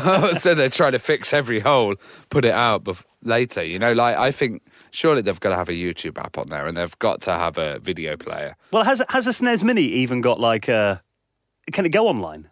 So they're trying to fix every hole, put it out bef- later. You know, like, I think... Surely they've got to have a YouTube app on there, and they've got to have a video player. Well, has has a S N E S Mini even got like a? Can it go online?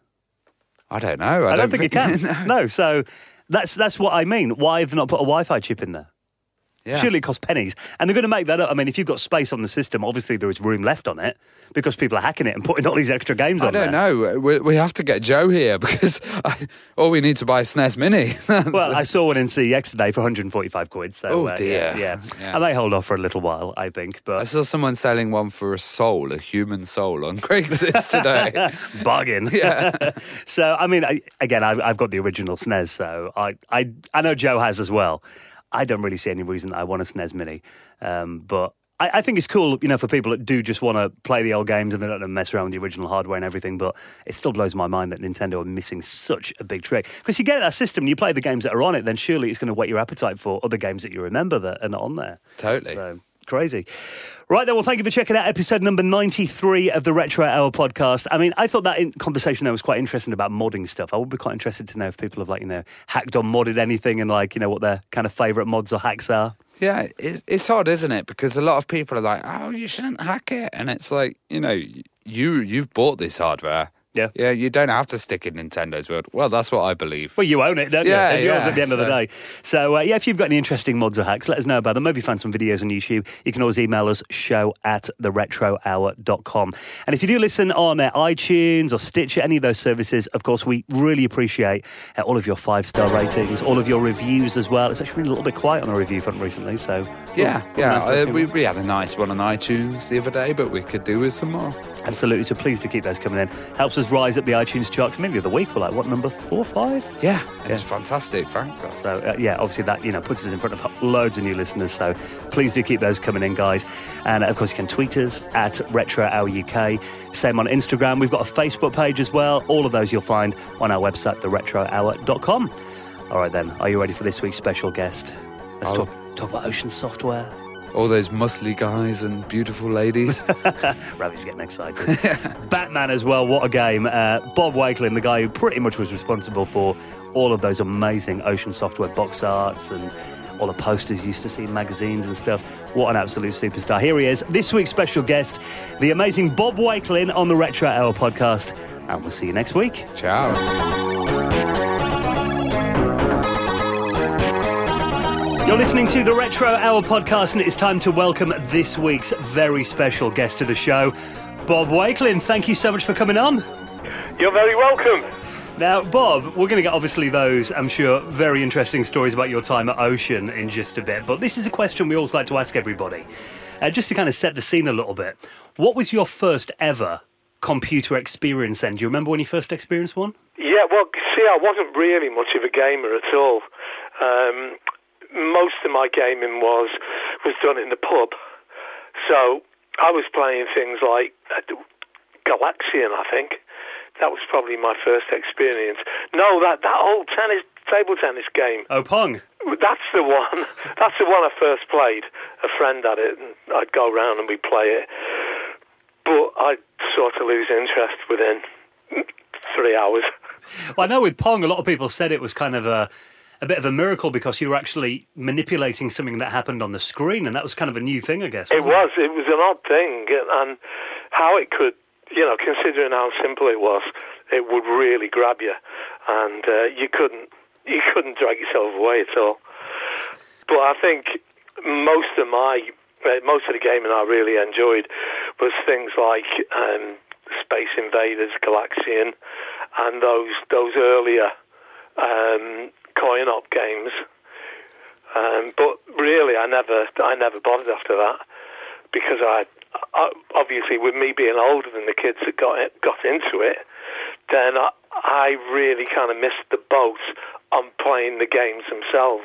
I don't know. I, I don't, don't think, think it can. no. no, so that's that's what I mean. Why have they not put a Wi-Fi chip in there? Yeah. Surely it costs pennies. And they're going to make that up. I mean, if you've got space on the system, obviously there is room left on it because people are hacking it and putting all these extra games I on there. I don't know. We, we have to get Joe here because I, all we need to buy is S N E S Mini. Well, I saw one in C E X today for one hundred forty-five quid. So, oh, uh, dear. Yeah, yeah. yeah. I may hold off for a little while, I think. But I saw someone selling one for a soul, a human soul, on Craigslist today. Bargain. Yeah. So, I mean, I, again, I've, I've got the original S N E S, so I, I, I know Joe has as well. I don't really see any reason that I want a S N E S Mini. Um, but I, I think it's cool, you know, for people that do just want to play the old games and they don't want to mess around with the original hardware and everything. But it still blows my mind that Nintendo are missing such a big trick. Because you get that system and you play the games that are on it, then surely it's going to whet your appetite for other games that you remember that are not on there. Totally. So, crazy. Right then, well, thank you for checking out episode number ninety-three of the Retro Hour podcast. I mean, I thought that in- conversation there was quite interesting about modding stuff. I would be quite interested to know if people have, like, you know, hacked or modded anything and, like, you know, what their kind of favourite mods or hacks are. Yeah, it, it's odd, isn't it? Because a lot of people are like, oh, you shouldn't hack it. And it's like, you know, you, you've bought this hardware. Yeah. Yeah, you don't have to stick in Nintendo's world. Well, that's what I believe. Well, you own it, don't yeah, you? It's yeah, yours at the end so. of the day. So, uh, yeah, if you've got any interesting mods or hacks, let us know about them. Maybe find some videos on YouTube. You can always email us, show at the retro hour dot com. And if you do listen on uh, iTunes or Stitcher, any of those services, of course, we really appreciate uh, all of your five-star ratings, all of your reviews as well. It's actually been a little bit quiet on the review front recently, so... Yeah, well, yeah. nice Uh, we, we had a nice one on iTunes the other day, but we could do with some more. Absolutely, so please do keep those coming in. Helps us rise up the iTunes charts. Maybe the other week we're like, what, number four, five? Yeah, it's fantastic. Thanks, guys. So, uh, yeah, obviously that, you know, puts us in front of loads of new listeners, so please do keep those coming in, guys. And, uh, of course, you can tweet us at Retro Hour U K. Same on Instagram. We've got a Facebook page as well. All of those you'll find on our website, the retro hour dot com. All right, then. Are you ready for this week's special guest? Let's Oh. talk, talk about Ocean Software. All those muscly guys and beautiful ladies. Ravi's getting excited. Batman as well, what a game. Uh, Bob Wakelin, the guy who pretty much was responsible for all of those amazing Ocean Software box arts and all the posters you used to see in magazines and stuff. What an absolute superstar. Here he is, this week's special guest, the amazing Bob Wakelin on the Retro Hour podcast. And we'll see you next week. Ciao. You're listening to the Retro Hour podcast, and it's time to welcome this week's very special guest to the show, Bob Wakelin. Thank you so much for coming on. You're very welcome. Now, Bob, we're going to get obviously those, I'm sure, very interesting stories about your time at Ocean in just a bit. But this is a question we always like to ask everybody, uh, just to kind of set the scene a little bit. What was your first ever computer experience then? Do you remember when you first experienced one? Yeah, well, see, I wasn't really much of a gamer at all. Um, most of my gaming was was done in the pub. So I was playing things like uh, Galaxian, I think. That was probably my first experience. No, that, that old tennis table tennis game. Oh, Pong. That's the one. That's the one I first played. A friend had it, and I'd go round and we'd play it. But I'd sort of lose interest within three hours. Well, I know with Pong, a lot of people said it was kind of a, a bit of a miracle because you were actually manipulating something that happened on the screen, and that was kind of a new thing, I guess. It was. It was an odd thing, and how it could, you know, considering how simple it was, it would really grab you, and uh, you couldn't, you couldn't drag yourself away at all. But I think most of my, most of the gaming I really enjoyed was things like um, Space Invaders, Galaxian, and those those earlier um, coin-op games. Um, but really, I never I never bothered after that because I, I obviously with me being older than the kids that got it, got into it, then I, I really kind of missed the boat on playing the games themselves.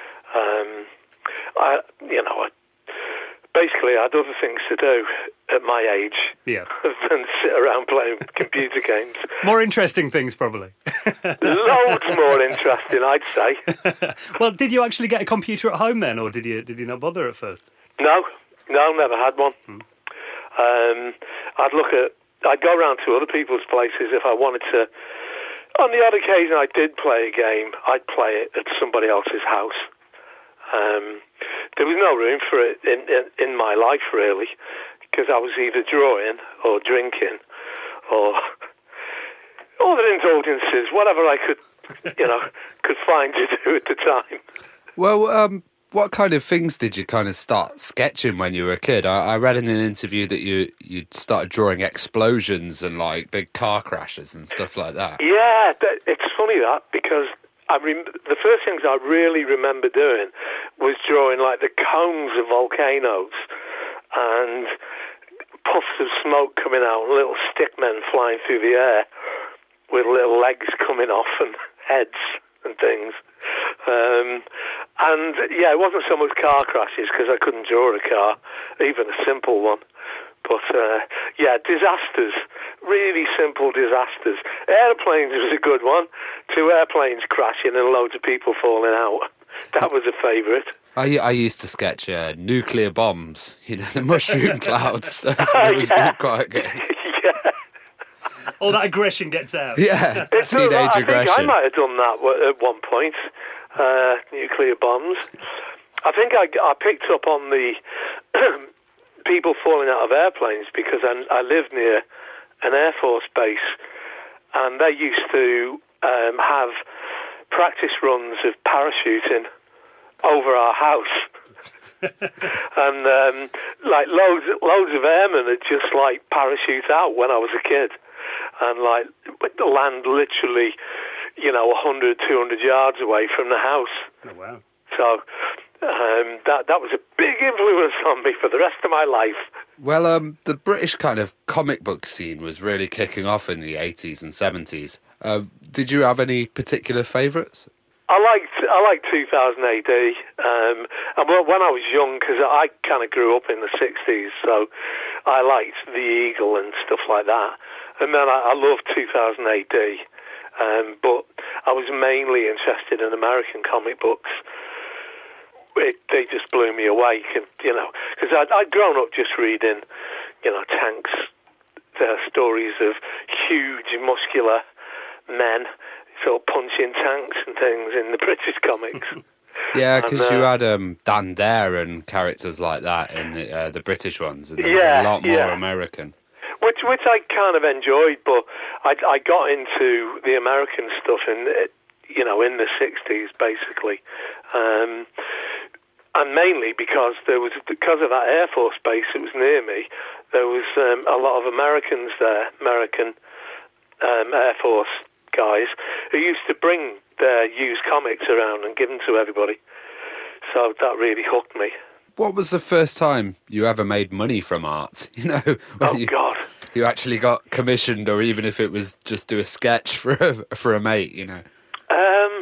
Um, I you know. I, Basically, I had other things to do at my age yeah. than sit around playing computer games. More interesting things, probably. Loads more interesting, I'd say. Well, did you actually get a computer at home then, or did you did you not bother at first? No, no, never had one. Hmm. Um, I'd look at, I'd go around to other people's places if I wanted to. On the odd occasion I did play a game, I'd play it at somebody else's house. Um, there was no room for it in, in, in my life, really, because I was either drawing or drinking or other indulgences, whatever I could, you know, could find to do at the time. Well, um, what kind of things did you kind of start sketching when you were a kid? I, I read in an interview that you you started drawing explosions and like big car crashes and stuff like that. Yeah, it's funny that because I rem- the first things I really remember doing was drawing like the cones of volcanoes and puffs of smoke coming out and little stick men flying through the air with little legs coming off and heads and things. Um, and yeah, it wasn't so much car crashes because I couldn't draw a car, even a simple one. But uh, yeah, disasters, really simple disasters. Airplanes was a good one. Two airplanes crashing and loads of people falling out. That was a favourite. I, I used to sketch uh, nuclear bombs, you know, the mushroom clouds. That's what was yeah. quite good. Yeah. All that aggression gets out. Yeah, It's, teenage I aggression. think I might have done that at one point, uh, nuclear bombs. I think I, I picked up on the people falling out of airplanes because I, I live near an Air Force base and they used to um, have practice runs of parachuting over our house. and um, like loads, loads of airmen had just like parachute out when I was a kid and like land literally, you know, one hundred, two hundred yards away from the house. Oh, wow. So um, that that was a big influence on me for the rest of my life. Well, um, the British kind of comic book scene was really kicking off in the eighties and seventies. Uh, did you have any particular favourites? I liked I liked two thousand A D, um, and when I was young, because I kind of grew up in the sixties, so I liked The Eagle and stuff like that. And then I, I loved two thousand A D, um, but I was mainly interested in American comic books. It, they just blew me away, you know, because I'd, I'd grown up just reading, you know, tanks, the stories of huge, muscular men sort of punching tanks and things in the British comics. Yeah, because uh, you had um, Dan Dare and characters like that in the, uh, the British ones, and there was yeah, a lot more yeah. American. Which, which I kind of enjoyed, but I, I got into the American stuff in, you know, in the sixties, basically. Um, and mainly because there was, because of that Air Force base that was near me, there was um, a lot of Americans there, American um, Air Force guys, who used to bring their used comics around and give them to everybody. So that really hooked me. What was the first time you ever made money from art? You know, oh you, God, you actually got commissioned, or even if it was just do a sketch for a, for a mate, you know. Um.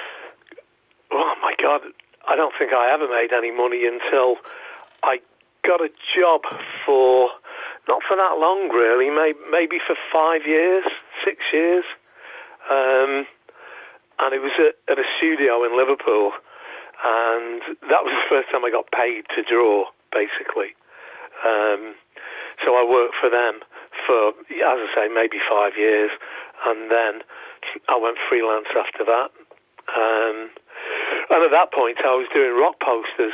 Oh my God, I don't think I ever made any money until I got a job for not for that long, really. Maybe maybe for five years, six years. Um, and it was at, at a studio in Liverpool, and that was the first time I got paid to draw, basically. Um, so I worked for them for, as I say, maybe five years, and then I went freelance after that. Um, and at that point, I was doing rock posters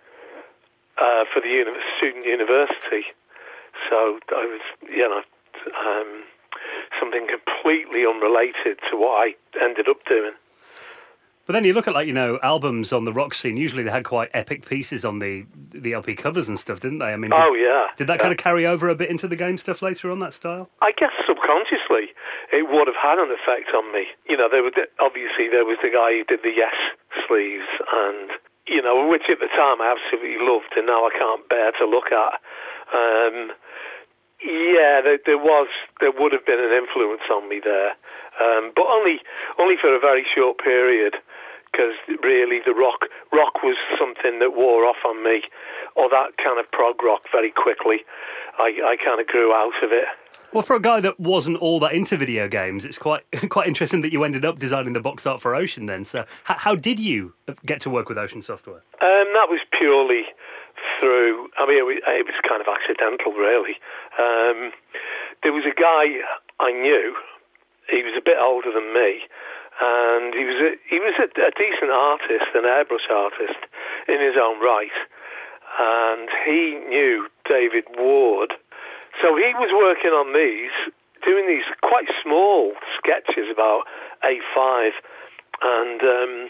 uh, for the uni- student university. So I was, you know... Um, something completely unrelated to what I ended up doing. But then you look at, like, you know, albums on the rock scene, usually they had quite epic pieces on the the L P covers and stuff, didn't they? I mean, did, oh, yeah. Did that yeah. kind of carry over a bit into the game stuff later on, that style? I guess subconsciously it would have had an effect on me. You know, there was, obviously there was the guy who did the Yes sleeves, and, you know, which at the time I absolutely loved, and now I can't bear to look at. Um... Yeah, there, there was, there would have been an influence on me there, um, but only, only for a very short period, because really the rock, rock was something that wore off on me, or that kind of prog rock very quickly. I, I kind of grew out of it. Well, for a guy that wasn't all that into video games, it's quite quite interesting that you ended up designing the box art for Ocean then. So how, how did you get to work with Ocean Software? Um, that was purely through, I mean, it was, it was kind of accidental, really. Um, there was a guy I knew, he was a bit older than me, and he was a, he was a, a decent artist, an airbrush artist in his own right, and he knew David Ward. So he was working on these, doing these quite small sketches about A five, and um,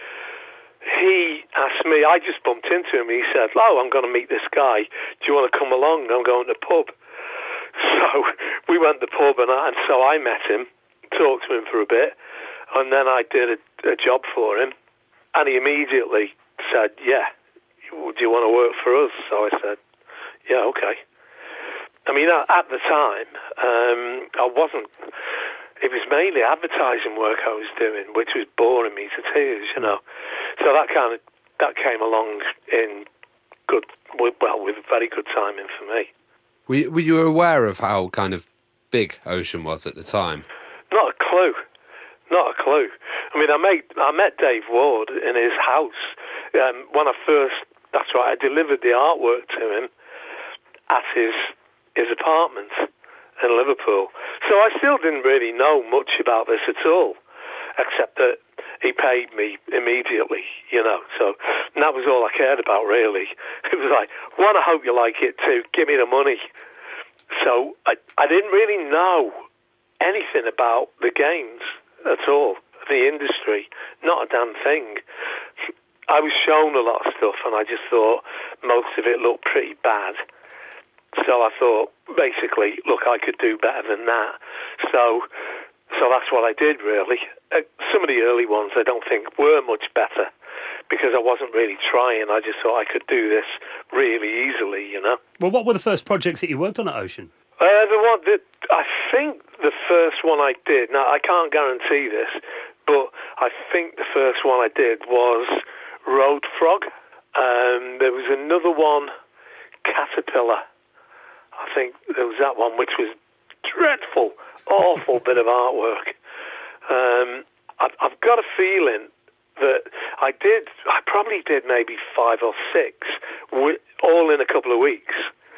he asked me, I just bumped into him, he said, oh, I'm going to meet this guy, do you want to come along? I'm going to the pub. So we went to the pub, and, I, and so I met him, talked to him for a bit, and then I did a, a job for him, and he immediately said, yeah, do you want to work for us? So I said, yeah, okay. I mean, at the time, um, I wasn't, it was mainly advertising work I was doing, which was boring me to tears, you know. So that kind of, that came along in good, well, with very good timing for me. Were you, were you aware of how kind of big Ocean was at the time? Not a clue. Not a clue. I mean, I met, I met Dave Ward in his house. Um, when I first, that's right, I delivered the artwork to him at his his apartment in Liverpool. So I still didn't really know much about this at all, except that he paid me immediately, you know. So and that was all I cared about, really. It was like, one, I hope you like it too, give me the money. So I, I didn't really know anything about the games at all, the industry, not a damn thing. I was shown a lot of stuff, and I just thought most of it looked pretty bad. So I thought, basically, look, I could do better than that. So so that's what I did, really. Uh, some of the early ones I don't think were much better, because I wasn't really trying. I just thought I could do this really easily, you know. Well, what were the first projects that you worked on at Ocean? Uh, the one that I think the first one I did. Now I can't guarantee this, but I think the first one I did was Road Frog. Um, there was another one, Caterpillar. I think there was that one, which was dreadful, awful bit of artwork. Um, I've, I've got a feeling that I did, I probably did maybe five or six, all in a couple of weeks.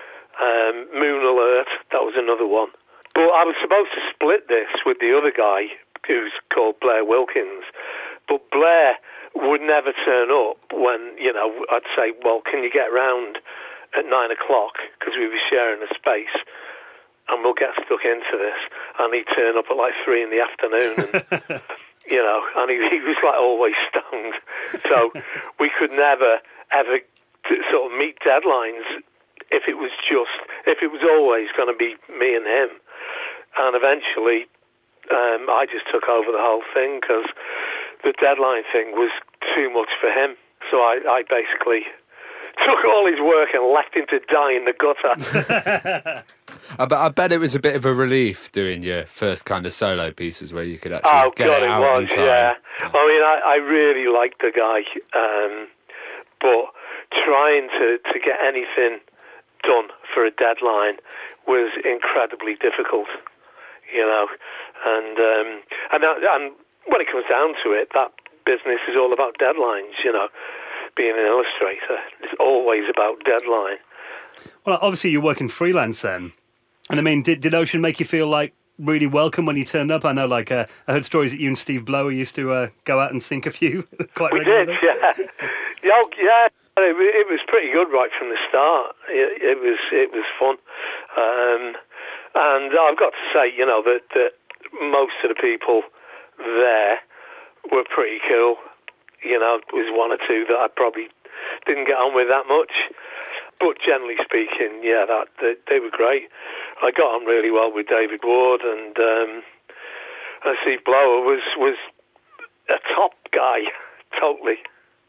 Um, Moon Alert, that was another one. But I was supposed to split this with the other guy, who's called Blair Wilkins. But Blair would never turn up when, you know, I'd say, well, can you get round at nine o'clock, because we were sharing a space, and we'll get stuck into this. And he'd turn up at like three in the afternoon, and, you know, and he, he was like always stoned. So we could never, ever t- sort of meet deadlines if it was just, if it was always going to be me and him. And eventually, um, I just took over the whole thing, because the deadline thing was too much for him. So I, I basically took all his work and left him to die in the gutter. I, bet, I bet it was a bit of a relief doing your first kind of solo pieces where you could actually oh, get God, it out it was, on time. Yeah. I mean, I, I really liked the guy, um, but trying to, to get anything done for a deadline was incredibly difficult, you know. And um, and, that, and when it comes down to it, that business is all about deadlines, you know. Being an illustrator, it's always about deadline. Well, obviously you're working freelance then. And I mean, did, did Ocean make you feel like really welcome when you turned up? I know, like, uh, I heard stories that you and Steve Blower used to uh, go out and sink a few quite we regularly. We did, yeah. yeah, yeah. It, it was pretty good right from the start. It, it was it was fun. Um, and I've got to say, you know, that, that most of the people there were pretty cool. You know, there was one or two that I probably didn't get on with that much. But generally speaking, yeah, that they, they were great. I got on really well with David Ward, and um, and Steve Blower was, was a top guy, totally.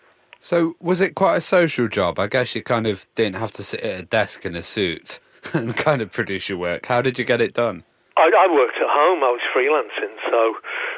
So was it quite a social job? I guess you kind of didn't have to sit at a desk in a suit and kind of produce your work. How did you get it done? I, I worked at home. I was freelancing, so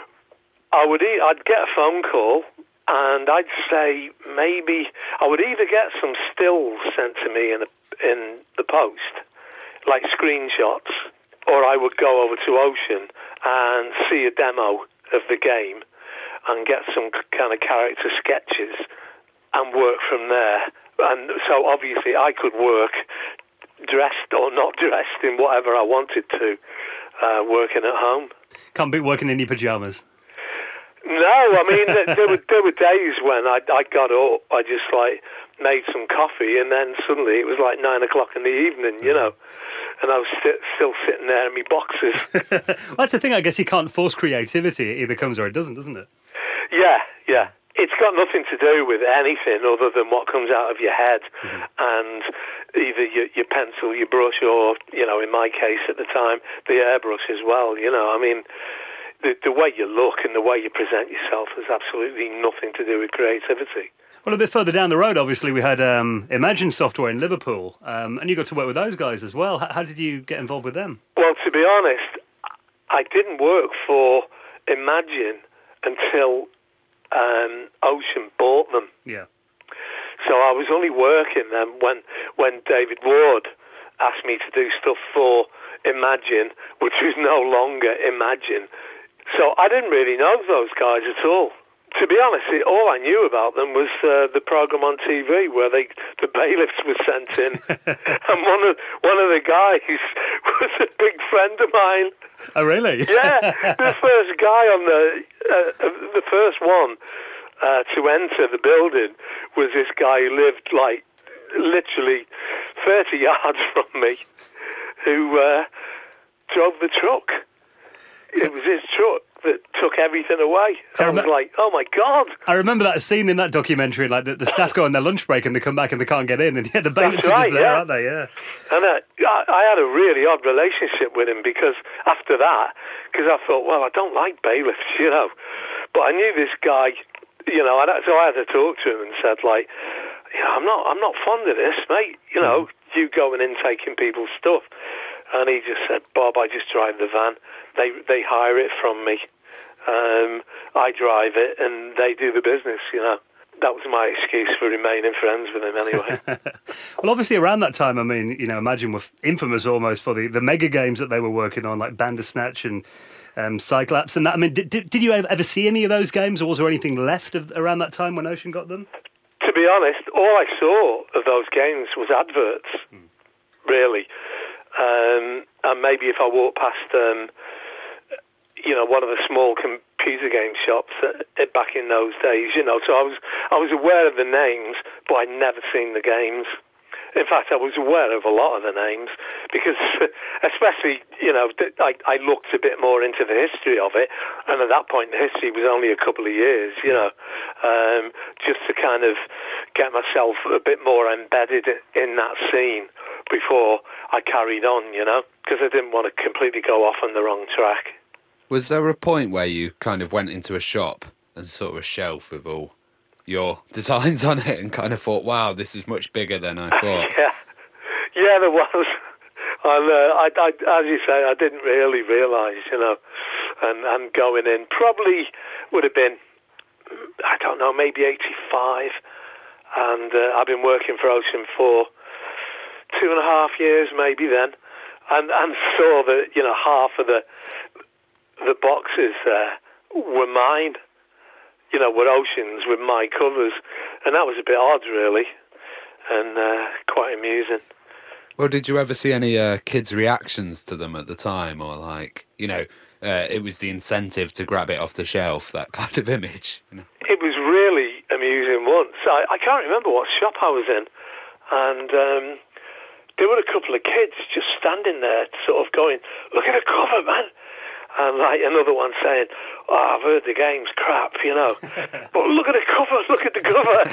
I would e- I'd get a phone call, and I'd say maybe I would either get some stills sent to me in a, in the post, like screenshots, or I would go over to Ocean and see a demo of the game and get some kind of character sketches and work from there. And so obviously I could work dressed or not dressed in whatever I wanted to, uh, working at home. Can't be working in your pyjamas. No, I mean, there were there were days when I I got up, I just like made some coffee, and then suddenly it was like nine o'clock in the evening, you know, and I was st- still sitting there in my boxes. Well, that's the thing. I guess you can't force creativity. It either comes or it doesn't, doesn't it? Yeah, yeah. It's got nothing to do with anything other than what comes out of your head, mm-hmm. and either your, your pencil, your brush, or, you know, in my case at the time, the airbrush as well. You know, I mean, the, the way you look and the way you present yourself has absolutely nothing to do with creativity. Well, a bit further down the road, obviously, we had um, Imagine Software in Liverpool, um, and you got to work with those guys as well. How, how did you get involved with them? Well, to be honest, I didn't work for Imagine until um, Ocean bought them. Yeah. So I was only working them when when David Ward asked me to do stuff for Imagine, which was no longer Imagine. So I didn't really know those guys at all. To be honest, it, all I knew about them was uh, the program on T V where they the bailiffs were sent in, and one of one of the guys was a big friend of mine. Oh, really? Yeah, the first guy on the uh, the first one uh, to enter the building was this guy who lived like literally thirty yards from me, who uh, drove the truck. It was his truck that took everything away. So I, rem- I was like, oh my God. I remember that scene in that documentary, like the, the staff go on their lunch break and they come back and they can't get in, and yeah, the bailiffs are right, just there, yeah. aren't they? Yeah. And uh, I, I had a really odd relationship with him because after that, because I thought, well, I don't like bailiffs, you know. But I knew this guy you know, and so I had to talk to him and said, like, you know, I'm not, I'm not fond of this, mate. You know, mm. you going in taking people's stuff. And he just said, Bob, I just drive the van. They they hire it from me. Um, I drive it, and they do the business, you know. That was my excuse for remaining friends with him anyway. Well, obviously around that time, I mean, you know, Imagine were infamous almost for the, the mega games that they were working on, like Bandersnatch and um, Cyclops and that. I mean, did, did, did you ever see any of those games, or was there anything left of, around that time when Ocean got them? To be honest, all I saw of those games was adverts, mm. really. Um, and maybe if I walked past, um, you know, one of the small computer game shops uh, back in those days, you know, so I was I was aware of the names, but I'd never seen the games. In fact, I was aware of a lot of the names because, especially, you know, I, I looked a bit more into the history of it, and at that point, the history was only a couple of years, you know, um, just to kind of get myself a bit more embedded in that scene before I carried on, you know, because I didn't want to completely go off on the wrong track. Was there a point where you kind of went into a shop and saw a shelf with all your designs on it and kind of thought, wow, this is much bigger than I thought? yeah, yeah, there was. And uh, I, I, as you say, I didn't really realise, you know, and, and going in probably would have been, I don't know, maybe eighty-five, and uh, I've been working for Ocean for two and a half years, maybe then, and and saw that, you know, half of the the boxes there were mine. You know, were Ocean's with my covers, and that was a bit odd, really, and uh, quite amusing. Well, did you ever see any uh, kids' reactions to them at the time, or like, you know, uh, it was the incentive to grab it off the shelf, that kind of image? You know? It was really amusing once. I, I can't remember what shop I was in, and um, there were a couple of kids just standing there, sort of going, "Look at the cover, man." And like another one saying, "Oh, I've heard the game's crap, you know, but look at the cover, look at the cover."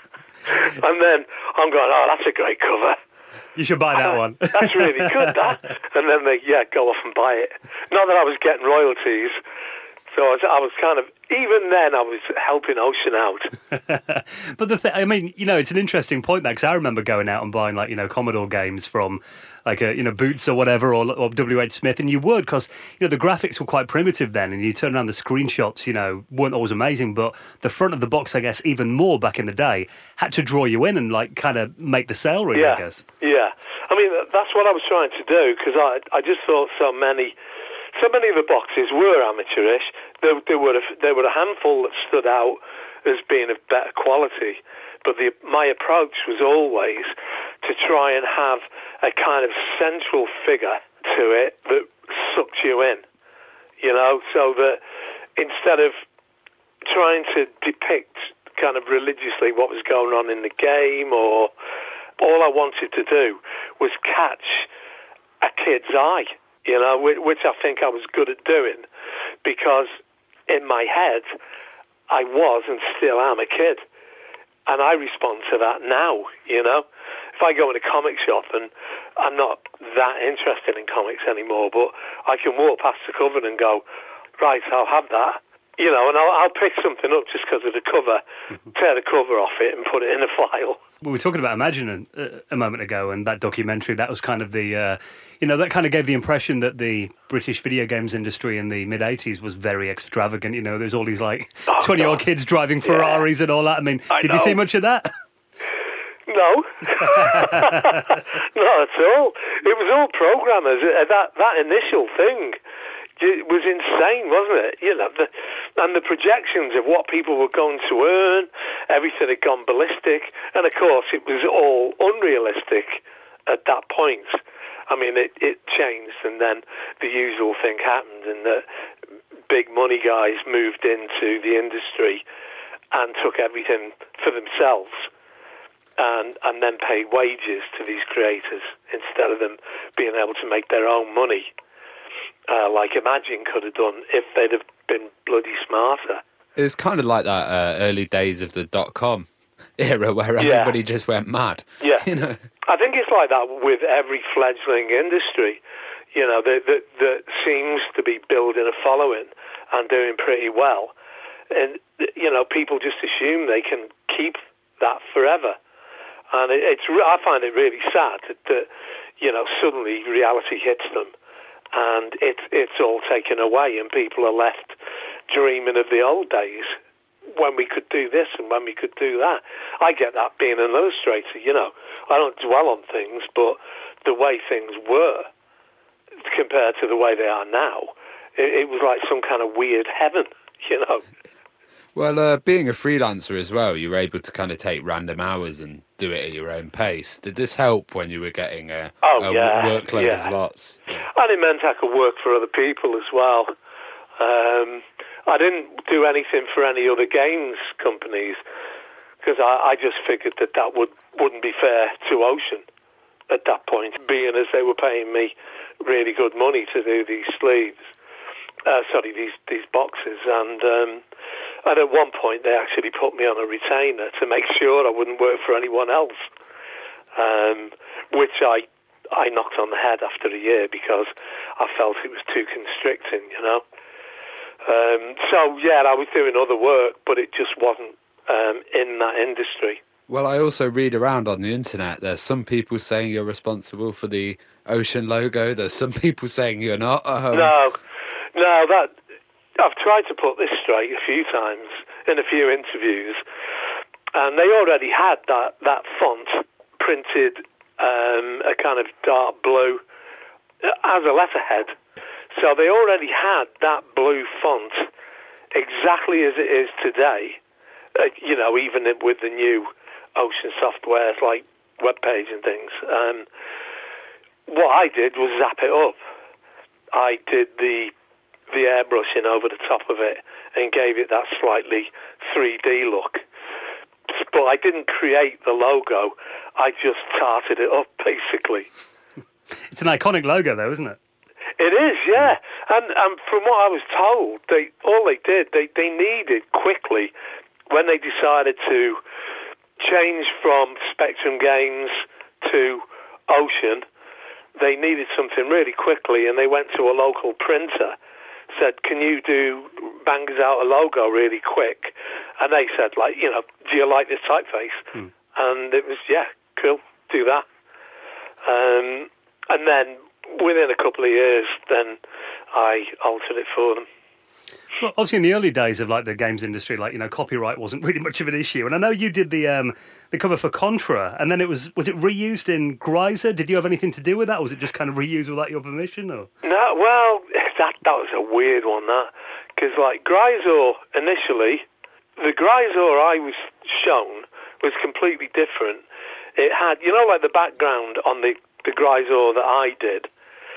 And then I'm going, "Oh, that's a great cover. You should buy that uh, one." That's really good, that." And then they, yeah, go off and buy it. Not that I was getting royalties. So I was, I was kind of, even then, I was helping Ocean out. But the thing, I mean, you know, it's an interesting point there, because I remember going out and buying, like, you know, Commodore games from, like, a, you know, Boots or whatever, or, or W H Smith, and you would, because, you know, the graphics were quite primitive then, and you turn around, the screenshots, you know, weren't always amazing, but the front of the box, I guess, even more back in the day, had to draw you in and, like, kind of make the sale, really, yeah. I guess. Yeah. I mean, that's what I was trying to do, because I, I just thought so many... So many of the boxes were amateurish. There, there, were a, there were a handful that stood out as being of better quality. But the, my approach was always to try and have a kind of central figure to it that sucked you in. You know, so that instead of trying to depict kind of religiously what was going on in the game, or all I wanted to do was catch a kid's eye. You know, which I think I was good at doing, because in my head, I was and still am a kid. And I respond to that now, you know. If I go in a comic shop, and I'm not that interested in comics anymore, but I can walk past the cover and go, right, I'll have that. You know, and I'll, I'll pick something up just because of the cover, tear the cover off it and put it in a file. We were talking about Imagine a, a moment ago, and that documentary, that was kind of the, uh, you know, that kind of gave the impression that the British video games industry in the mid-eighties was very extravagant. You know, there's all these, like, twenty-year-old oh, kids driving Ferraris yeah. and all that. I mean, I did know. you see much of that? No. Not at all. It was all programmers. That, that initial thing... It was insane, wasn't it? You know, the, and the projections of what people were going to earn, everything had gone ballistic, and of course it was all unrealistic at that point. I mean, it, it changed, and then the usual thing happened, and the big money guys moved into the industry and took everything for themselves, and and then paid wages to these creators instead of them being able to make their own money. Uh, like Imagine could have done if they'd have been bloody smarter. It was kind of like that uh, early days of the dot-com era where everybody yeah. just went mad. Yeah. You know? I think it's like that with every fledgling industry, you know, that, that, that seems to be building a following and doing pretty well. and you know, people just assume they can keep that forever, and it, it's I find it really sad that, that you know, suddenly reality hits them, and it's it's all taken away, and people are left dreaming of the old days when we could do this and when we could do that. I get that being an illustrator, you know. I don't dwell on things, but the way things were compared to the way they are now, it, it was like some kind of weird heaven, you know. Well, uh, being a freelancer as well, you were able to kind of take random hours and do it at your own pace. Did this help when you were getting a, oh, a yeah, workload yeah. of lots? Yeah. And it meant I could work for other people as well. Um, I didn't do anything for any other games companies because I, I just figured that that would, wouldn't be fair to Ocean at that point, being as they were paying me really good money to do these sleeves, uh, sorry, these, these boxes. And, um, and at one point they actually put me on a retainer to make sure I wouldn't work for anyone else, um, which I I knocked on the head after a year because I felt it was too constricting, you know. Um, so, yeah, I was doing other work, but it just wasn't um, in that industry. Well, I also read around on the internet, there's some people saying you're responsible for the Ocean logo, there's some people saying you're not. Um... No, no, that I've tried to put this straight a few times in a few interviews, and they already had that, that font printed um, a kind of dark blue as a letterhead. So they already had that blue font exactly as it is today, uh, you know, even with the new Ocean softwares like webpage and things. Um, what I did was zap it up. I did the the airbrushing over the top of it and gave it that slightly three D look. But I didn't create the logo. I just tarted it up, basically. It's an iconic logo, though, isn't it? It is, yeah. And, and from what I was told, they all they did, they, they needed quickly, when they decided to change from Spectrum Games to Ocean, they needed something really quickly, and they went to a local printer, said, can you do, bang us out a logo really quick? And they said, like, you know, do you like this typeface? Mm. And it was, yeah, cool, do that. Um, and then within a couple of years, then I altered it for them. Well, obviously, in the early days of like the games industry, like, you know, copyright wasn't really much of an issue. And I know you did the um, the cover for Contra, and then it was was it reused in Gryza? Did you have anything to do with that, or was it just kind of reused without your permission? Or no, well, that that was a weird one, that, because like Gryza initially, the Gryza I was shown was completely different. It had, you know, like the background on the the Gryza that I did.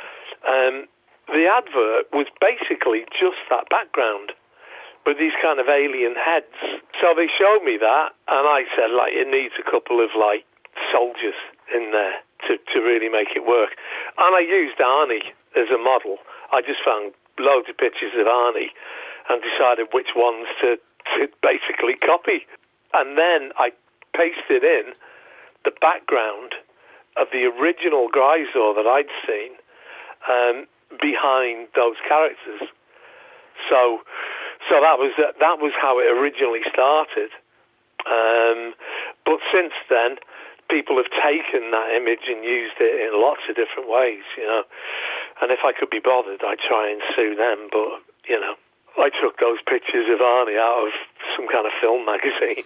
Um, the advert was basically just that background with these kind of alien heads. So they showed me that, and I said, like, it needs a couple of, like, soldiers in there to, to really make it work. And I used Arnie as a model. I just found loads of pictures of Arnie and decided which ones to, to basically copy. And then I pasted in the background of the original Gryza that I'd seen um, behind those characters. So, so that was that was how it originally started. Um, but since then, people have taken that image and used it in lots of different ways, you know. And if I could be bothered, I'd try and sue them. But you know, I took those pictures of Arnie out of some kind of film magazine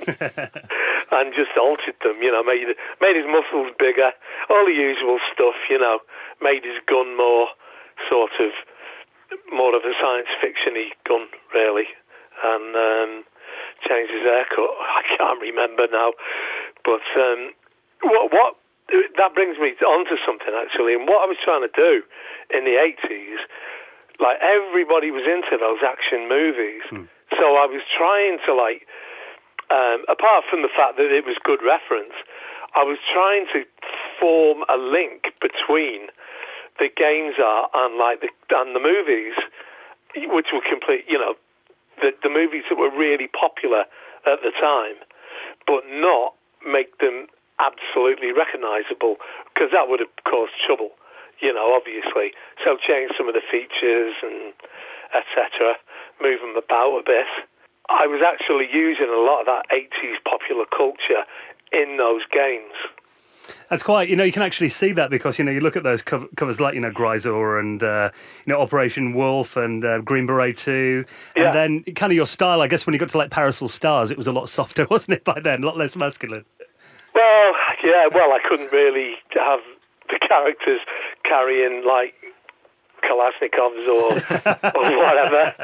and just altered them, you know, made made his muscles bigger, all the usual stuff, you know, made his gun more sort of, more of a science fiction-y gun, really, and um, changed his haircut. I can't remember now, but um, what, what that brings me on to something, actually, and what I was trying to do in the eighties, like, everybody was into those action movies. Hmm. So I was trying to, like, um, apart from the fact that it was good reference, I was trying to form a link between the games art and, like, the, and the movies, which were complete, you know, the, the movies that were really popular at the time, but not make them absolutely recognisable, because that would have caused trouble. You know, obviously. So change some of the features and et cetera, move them about a bit. I was actually using a lot of that eighties popular culture in those games. That's quite, you know, you can actually see that because, you know, you look at those cover, covers like, you know, Grisor and, uh, you know, Operation Wolf and uh, Green Beret two. And Yeah. then kind of your style, I guess, when you got to like Parasol Stars, it was a lot softer, wasn't it, by then? A lot less masculine. Well, yeah, well, I couldn't really have the characters carrying, like, Kalashnikovs or, or whatever.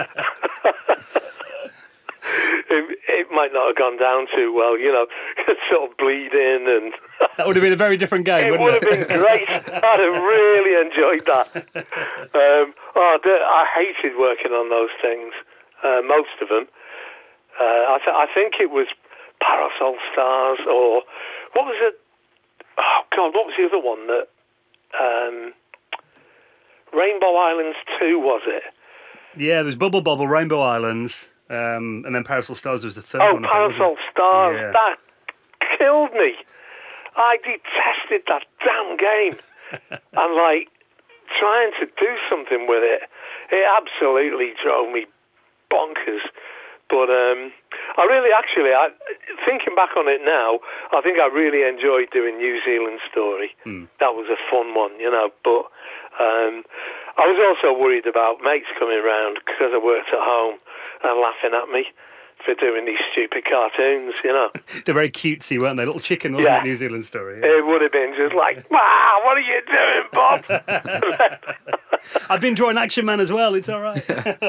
It, it might not have gone down too well, you know, sort of bleeding and... That would have been a very different game, It wouldn't would it? have been great. I'd have really enjoyed that. Um, oh, the, I hated working on those things, uh, most of them. Uh, I, th- I think it was Parasol Stars or... What was it? Oh, God, what was the other one that... Um, Rainbow Islands two, was it? Yeah, there's Bubble Bobble, Rainbow Islands, um, and then Parasol Stars was the third Oh, one. I think, wasn't Parasol it? Stars. Yeah. That killed me. I detested that damn game. And, like, trying to do something with it, it absolutely drove me bonkers. But um, I really, actually, I, thinking back on it now, I think I really enjoyed doing New Zealand Story. Mm. That was a fun one, you know. But um, I was also worried about mates coming round because I worked at home and laughing at me for doing these stupid cartoons, you know. They're very cutesy, weren't they? Little chicken, wasn't Yeah. it, New Zealand Story? Yeah. It would have been just like, wow, what are you doing, Bob? I've been drawing Action Man as well, it's all right.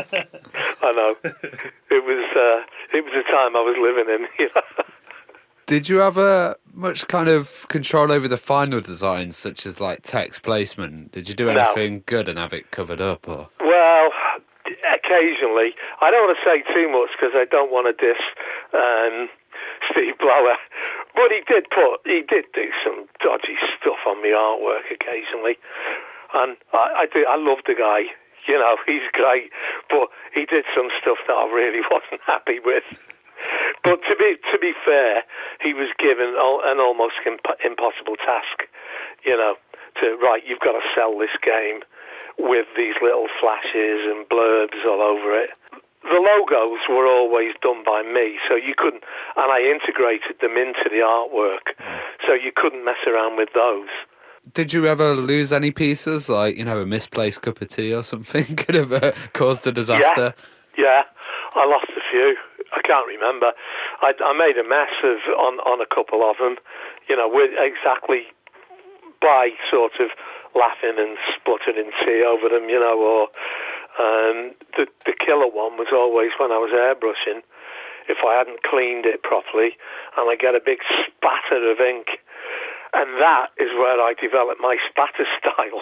I know. It was uh, it was a time I was living in, you know. Did you have uh, much kind of control over the final designs, such as like text placement? Did you do No. anything good and have it covered up? Or Well, occasionally. I don't want to say too much because I don't want to diss um, Steve Blower. But he did put, he did do some dodgy stuff on my artwork occasionally. And I, I do, I love the guy. You know, he's great. But he did some stuff that I really wasn't happy with. But to be to be fair, he was given al- an almost imp- impossible task. You know, to right, you've got to sell this game with these little flashes and blurbs all over it. The logos were always done by me, so you couldn't, and I integrated them into the artwork, so you couldn't mess around with those. did you ever lose any pieces, like, you know, a misplaced cup of tea or something could have uh, caused a disaster? Yeah, yeah, I lost a few. I can't remember. I, I made a mess of on, on a couple of them, you know, with exactly by sort of laughing and spluttering tea over them, you know, or um, the, the killer one was always when I was airbrushing, if I hadn't cleaned it properly, and I get a big spatter of ink. And that is where I developed my spatter style.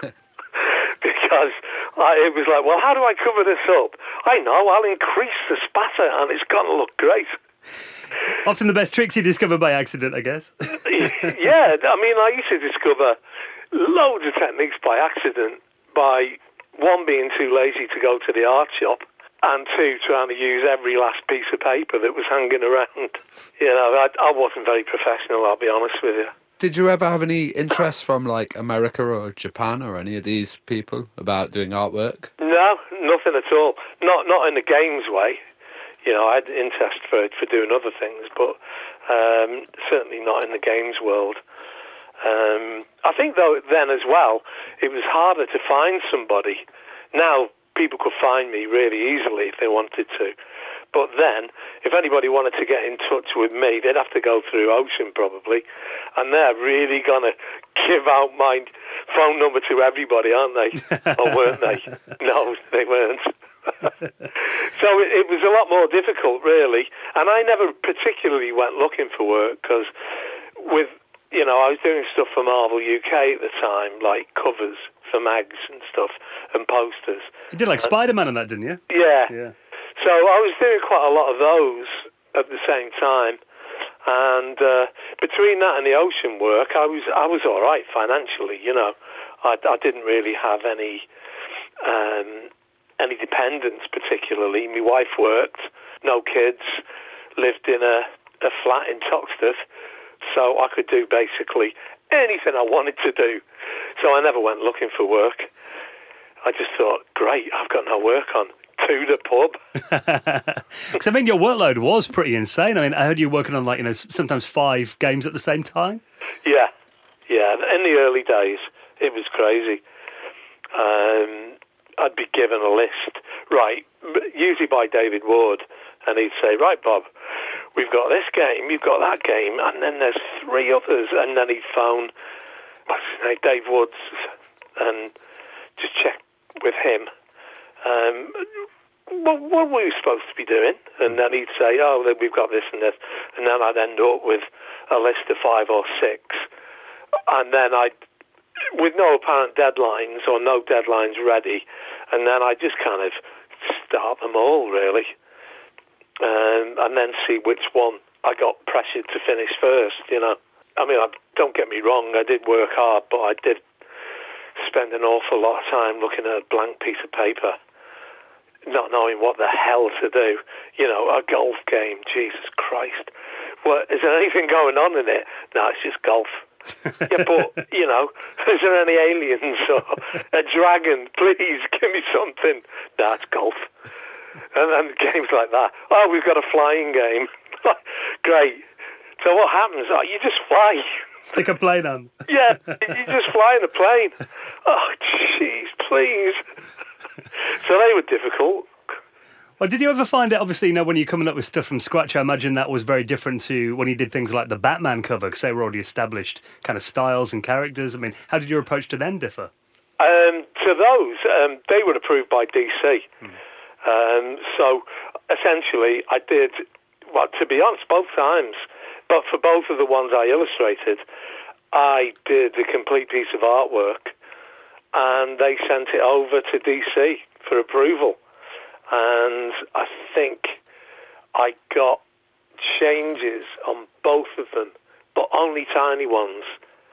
Because I, it was like, well, how do I cover this up? I know, I'll increase the spatter and it's going to look great. Often the best tricks you discover by accident, I guess. Yeah, I mean, I used to discover loads of techniques by accident, by one, being too lazy to go to the art shop, and two, trying to use every last piece of paper that was hanging around. You know, I, I wasn't very professional, I'll be honest with you. Did you ever have any interest from, like, America or Japan or any of these people about doing artwork? No, nothing at all. Not not in the games way. You know, I had interest for for doing other things, but um, certainly not in the games world. Um, I think, though, then as well, it was harder to find somebody. Now, people could find me really easily if they wanted to. But then, if anybody wanted to get in touch with me, they'd have to go through Ocean probably. And they're really going to give out my phone number to everybody, aren't they? Or weren't they? No, they weren't. So it, it was a lot more difficult, really. And I never particularly went looking for work because with, you know, I was doing stuff for Marvel U K at the time, like covers for mags and stuff and posters. You did like Spider-Man and that, didn't you? Yeah. Yeah. So I was doing quite a lot of those at the same time, and uh, between that and the Ocean work, I was I was all right financially. You know, I, I didn't really have any um, any dependents particularly. My wife worked, no kids, lived in a, a flat in Toxteth, so I could do basically anything I wanted to do. So I never went looking for work. I just thought, great, I've got no work on. to the pub. Because I mean, your workload was pretty insane. I mean, I heard you working on like you know sometimes five games at the same time. Yeah, yeah. In the early days, it was crazy. Um, I'd be given a list, right, usually by David Ward, and he'd say, right, Bob, we've got this game, you've got that game, and then there's three others, and then he'd phone, what's his name, Dave Woods, and just check with him. Um, what, what were we supposed to be doing? And then he'd say, oh, we've got this and this, and then I'd end up with a list of five or six, and then I'd, with no apparent deadlines or no deadlines ready, and then I just kind of start them all, really, um, and then see which one I got pressured to finish first, you know. I mean, I, don't get me wrong, I did work hard, but I did spend an awful lot of time looking at a blank piece of paper, not knowing what the hell to do. You know, a golf game, Jesus Christ. What, is there anything going on in it? No, it's just golf. Yeah, but, you know, is there any aliens or a dragon? Please, give me something. No, it's golf. And then games like that. Oh, we've got a flying game. Great. So what happens? Oh, you just fly. Stick a plane on. Yeah, you just fly in a plane. Oh, jeez, please. So they were difficult. Well, did you ever find it, obviously, you know, when you're coming up with stuff from scratch, I imagine that was very different to when you did things like the Batman cover, because they were already established kind of styles and characters. I mean, how did your approach to them differ? Um, to those, um, they were approved by D C. Mm. Um, so, essentially, I did, well, to be honest, both times, but for both of the ones I illustrated, I did a complete piece of artwork, and they sent it over to D C for approval. And I think I got changes on both of them, but only tiny ones.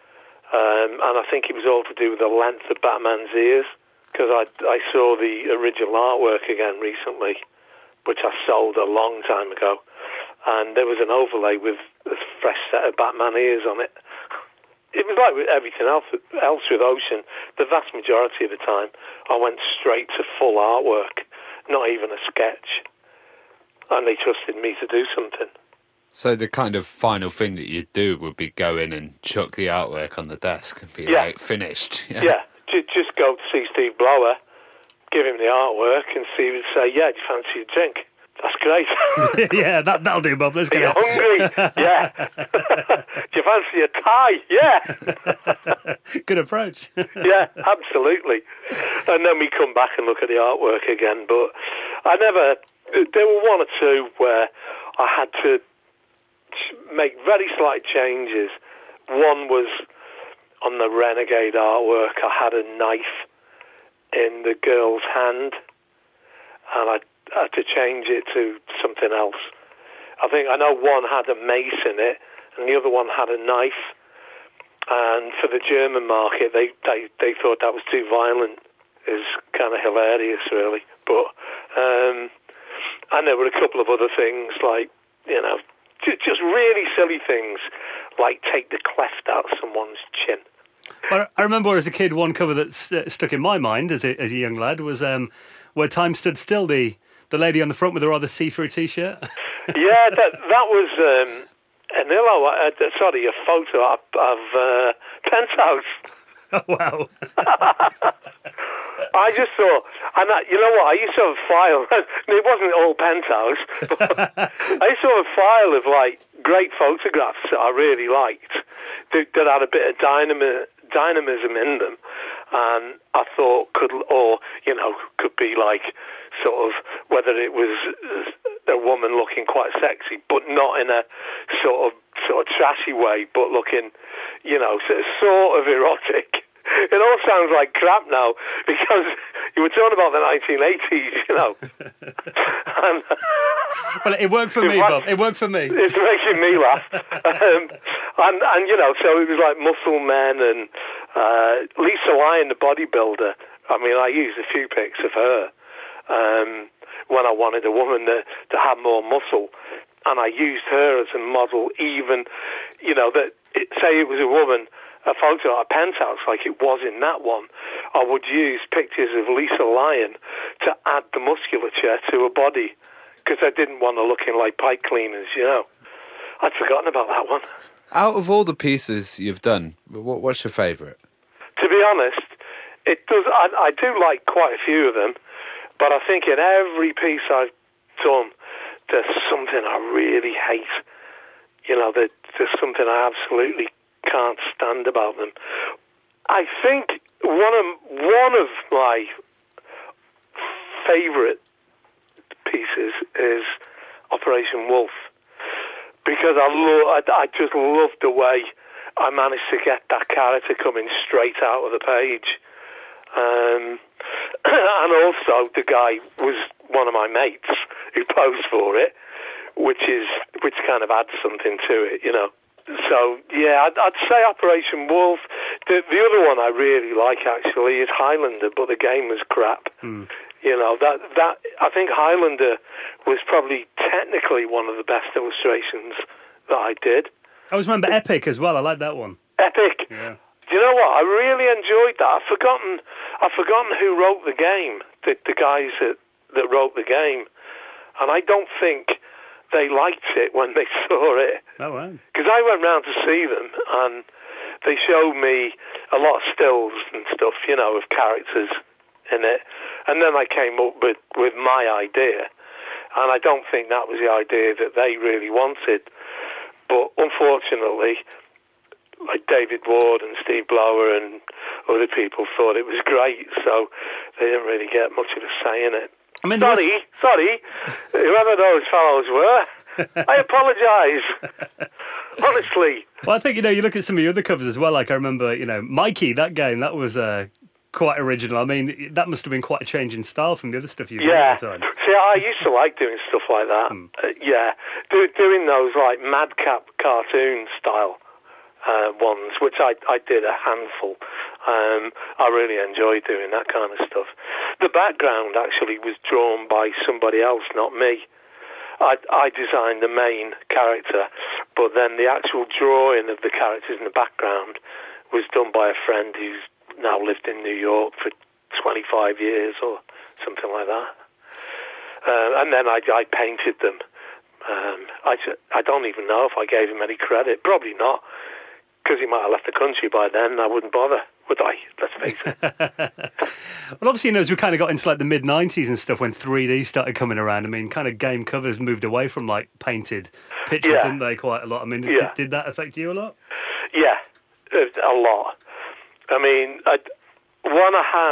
Um, and I think it was all to do with the length of Batman's ears, because I, I saw the original artwork again recently, which I sold a long time ago. And there was an overlay with a fresh set of Batman ears on it. It was like with everything else, else with Ocean. The vast majority of the time, I went straight to full artwork. Not even a sketch. And they trusted me to do something. So the kind of final thing that you'd do would be go in and chuck the artwork on the desk and be yeah. like, finished. Yeah, yeah. J- just go to see Steve Blower, give him the artwork and see if he'd say, yeah, do you fancy a drink? That's great. Yeah, that, that'll do, Bob. Let's Are get you it. hungry? Yeah. Do you fancy a tie? Yeah. Good approach. Yeah, absolutely. And then we come back and look at the artwork again. But I never... There were one or two where I had to make very slight changes. One was on the Renegade artwork. I had a knife in the girl's hand, and I had to change it to something else. I think I know one had a mace in it, and the other one had a knife. And for the German market, they they, they thought that was too violent. It was kind of hilarious, really. But um, and there were a couple of other things, like, you know, just really silly things, like take the cleft out of someone's chin. Well, I remember as a kid, one cover that st- stuck in my mind as a, as a young lad was um, Where Time Stood Still, the the lady on the front with the rather see-through T-shirt. Yeah, that that was um, an illo, uh, sorry, a photo of, of uh, Penthouse. Oh, wow. I just thought, and I, you know what, I used to have a file, it wasn't all Penthouse, but I used to have a file of, like, great photographs that I really liked, that, that had a bit of dynamism, dynamism in them, and I thought could, or, you know, could be like, sort of, whether it was a woman looking quite sexy, but not in a sort of, sort of trashy way, but looking, you know, sort of erotic. It all sounds like crap now, because you were talking about the nineteen eighties, you know. and, well, it worked for me, Bob. It worked for me. It's making me laugh. um, and, and, you know, so it was like Muscle Men and uh, Lisa Lyon, the bodybuilder. I mean, I used a few pics of her um, when I wanted a woman to, to have more muscle. And I used her as a model, even, you know, that it, say it was a woman a photo at a penthouse like it was in that one, I would use pictures of Lisa Lyon to add the musculature to her body, because I didn't want her looking like pipe cleaners, you know. I'd forgotten about that one. Out of all the pieces you've done, what, what's your favourite? To be honest, it does. I, I do like quite a few of them, but I think in every piece I've done, there's something I really hate. You know, there, there's something I absolutely can't stand about them. I think one of one of my favourite pieces is Operation Wolf, because I love, I, I just love the way I managed to get that character coming straight out of the page. Um, and also the guy was one of my mates who posed for it, which is which kind of adds something to it, you know. So yeah, I'd, I'd say Operation Wolf. The, the other one I really like actually is Highlander, but the game was crap. Mm. You know, that that I think Highlander was probably technically one of the best illustrations that I did. I always remember Epic as well. I like that one. Epic. Yeah. Do you know what? I really enjoyed that. I've forgotten. I've forgotten who wrote the game. The, the guys that, that wrote the game, and I don't think they liked it when they saw it. Oh wow! Because I went round to see them, and they showed me a lot of stills and stuff, you know, of characters in it, and then I came up with with my idea, and I don't think that was the idea that they really wanted. But unfortunately, like David Ward and Steve Blower and other people thought it was great, so they didn't really get much of a say in it. I mean, sorry, was... sorry, whoever those fellows were, I apologise. Honestly. Well, I think, you know, you look at some of your other covers as well. Like I remember, you know, Mikey, that game, that was uh, quite original. I mean, that must have been quite a change in style from the other stuff you've yeah. done at the time. See, I used to like doing stuff like that. Hmm. Uh, yeah, Do, doing those like madcap cartoon style uh, ones, which I, I did a handful. Um, I really enjoyed doing that kind of stuff. The background actually was drawn by somebody else, not me. I, I designed the main character, but then the actual drawing of the characters in the background was done by a friend who's now lived in New York for twenty-five years or something like that. Uh, and then I, I painted them. Um, I, I don't even know if I gave him any credit. Probably not, because he might have left the country by then. I wouldn't bother, would I? Let's face it. Well, obviously, you know, as we kind of got into like the mid nineties and stuff, when three D started coming around, I mean, kind of game covers moved away from like painted pictures, yeah. didn't they, quite a lot? I mean, yeah. did, did that affect you a lot? Yeah, a lot. I mean, I, one, I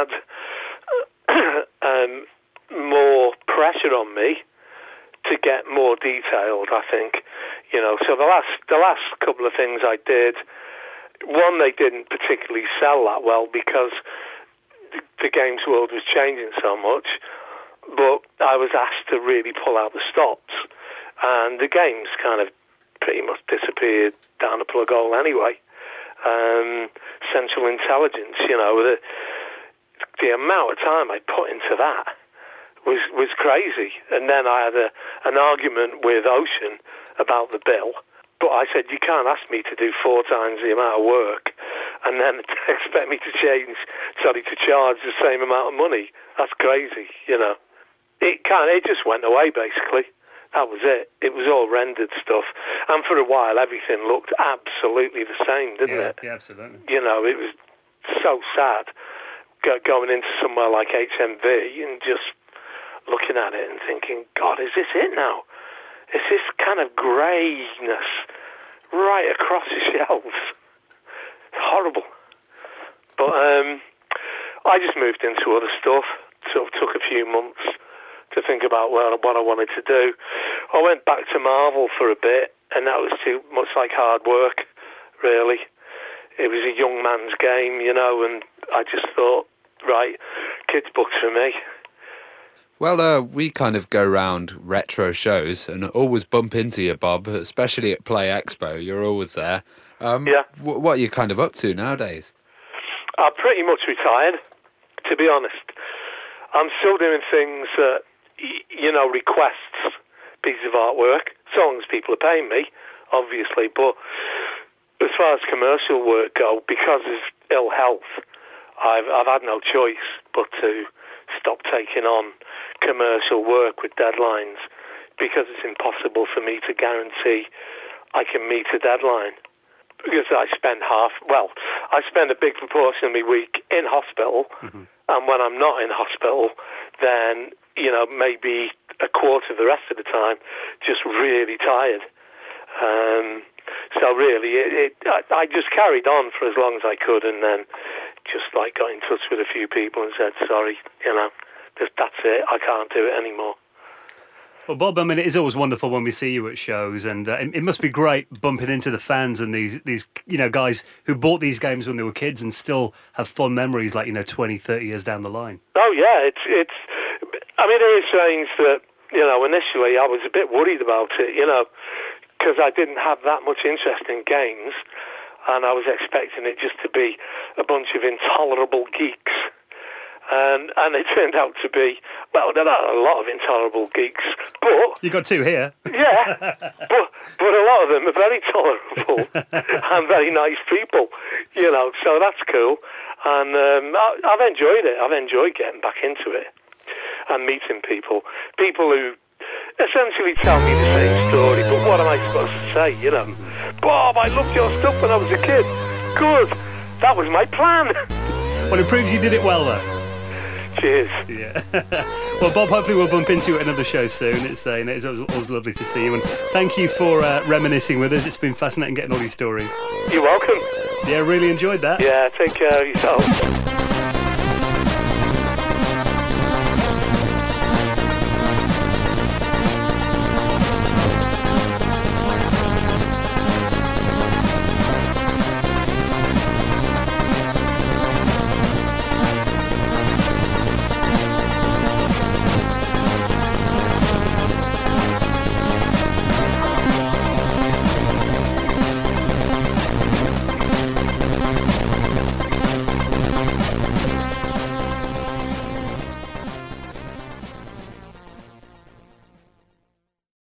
had um, more pressure on me to get more detailed, I think. You know, so the last the last couple of things I did, one, they didn't particularly sell that well because the, the games world was changing so much, but I was asked to really pull out the stops, and the games kind of pretty much disappeared down the plug hole anyway. Um, Central Intelligence, you know, the, the amount of time I put into that was was crazy. And then I had a, an argument with Ocean about the bill, but I said, you can't ask me to do four times the amount of work and then expect me to change, sorry, to charge the same amount of money. That's crazy, you know. It kind of, it just went away, basically. That was it. It was all rendered stuff. And for a while, everything looked absolutely the same, didn't yeah, it? Yeah, absolutely. You know, it was so sad go, going into somewhere like H M V and just looking at it and thinking, God, is this it now? Is this kind of greyness right across the shelves? It's horrible. But um, I just moved into other stuff. Sort of took a few months to think about what, what I wanted to do. I went back to Marvel for a bit, and that was too much like hard work, really. It was a young man's game, you know, and I just thought, right, kids' books for me. Well, uh, we kind of go round retro shows and always bump into you, Bob, especially at Play Expo. You're always there. Um, yeah. W- what are you kind of up to nowadays? I'm pretty much retired, to be honest. I'm still doing things that, you know, requests pieces of artwork, so long as people are paying me, obviously. But as far as commercial work go, because of ill health, I've I've had no choice but to stop taking on commercial work with deadlines, because it's impossible for me to guarantee I can meet a deadline. Because I spend half, well, I spend a big proportion of my week in hospital, mm-hmm. and when I'm not in hospital, then, you know, maybe a quarter of the rest of the time, just really tired. Um, so really, it, it, I, I just carried on for as long as I could, and then just like got in touch with a few people and said, sorry, you know, just, that's it, I can't do it anymore. Well, Bob, I mean, it is always wonderful when we see you at shows, and uh, it, it must be great bumping into the fans and these, these, you know, guys who bought these games when they were kids and still have fond memories, like, you know, twenty, thirty years down the line. Oh, yeah, it's, it's, I mean, it is strange that, you know, initially I was a bit worried about it, you know, because I didn't have that much interest in games, and I was expecting it just to be a bunch of intolerable geeks. And and it turned out to be, well, there are a lot of intolerable geeks, but... You got two here. Yeah, but but a lot of them are very tolerable and very nice people, you know, so that's cool. And um, I, I've enjoyed it. I've enjoyed getting back into it and meeting people. People who essentially tell me the same story, but what am I supposed to say, you know? Bob, I loved your stuff when I was a kid. Good. That was my plan. Well, it proves you did it well, though. Cheers. Yeah. Well, Bob, hopefully we'll bump into you at another show soon. It's, uh, it's always, always lovely to see you. And thank you for uh, reminiscing with us. It's been fascinating getting all these stories. You're welcome. Yeah, really enjoyed that. Yeah, take care of yourself.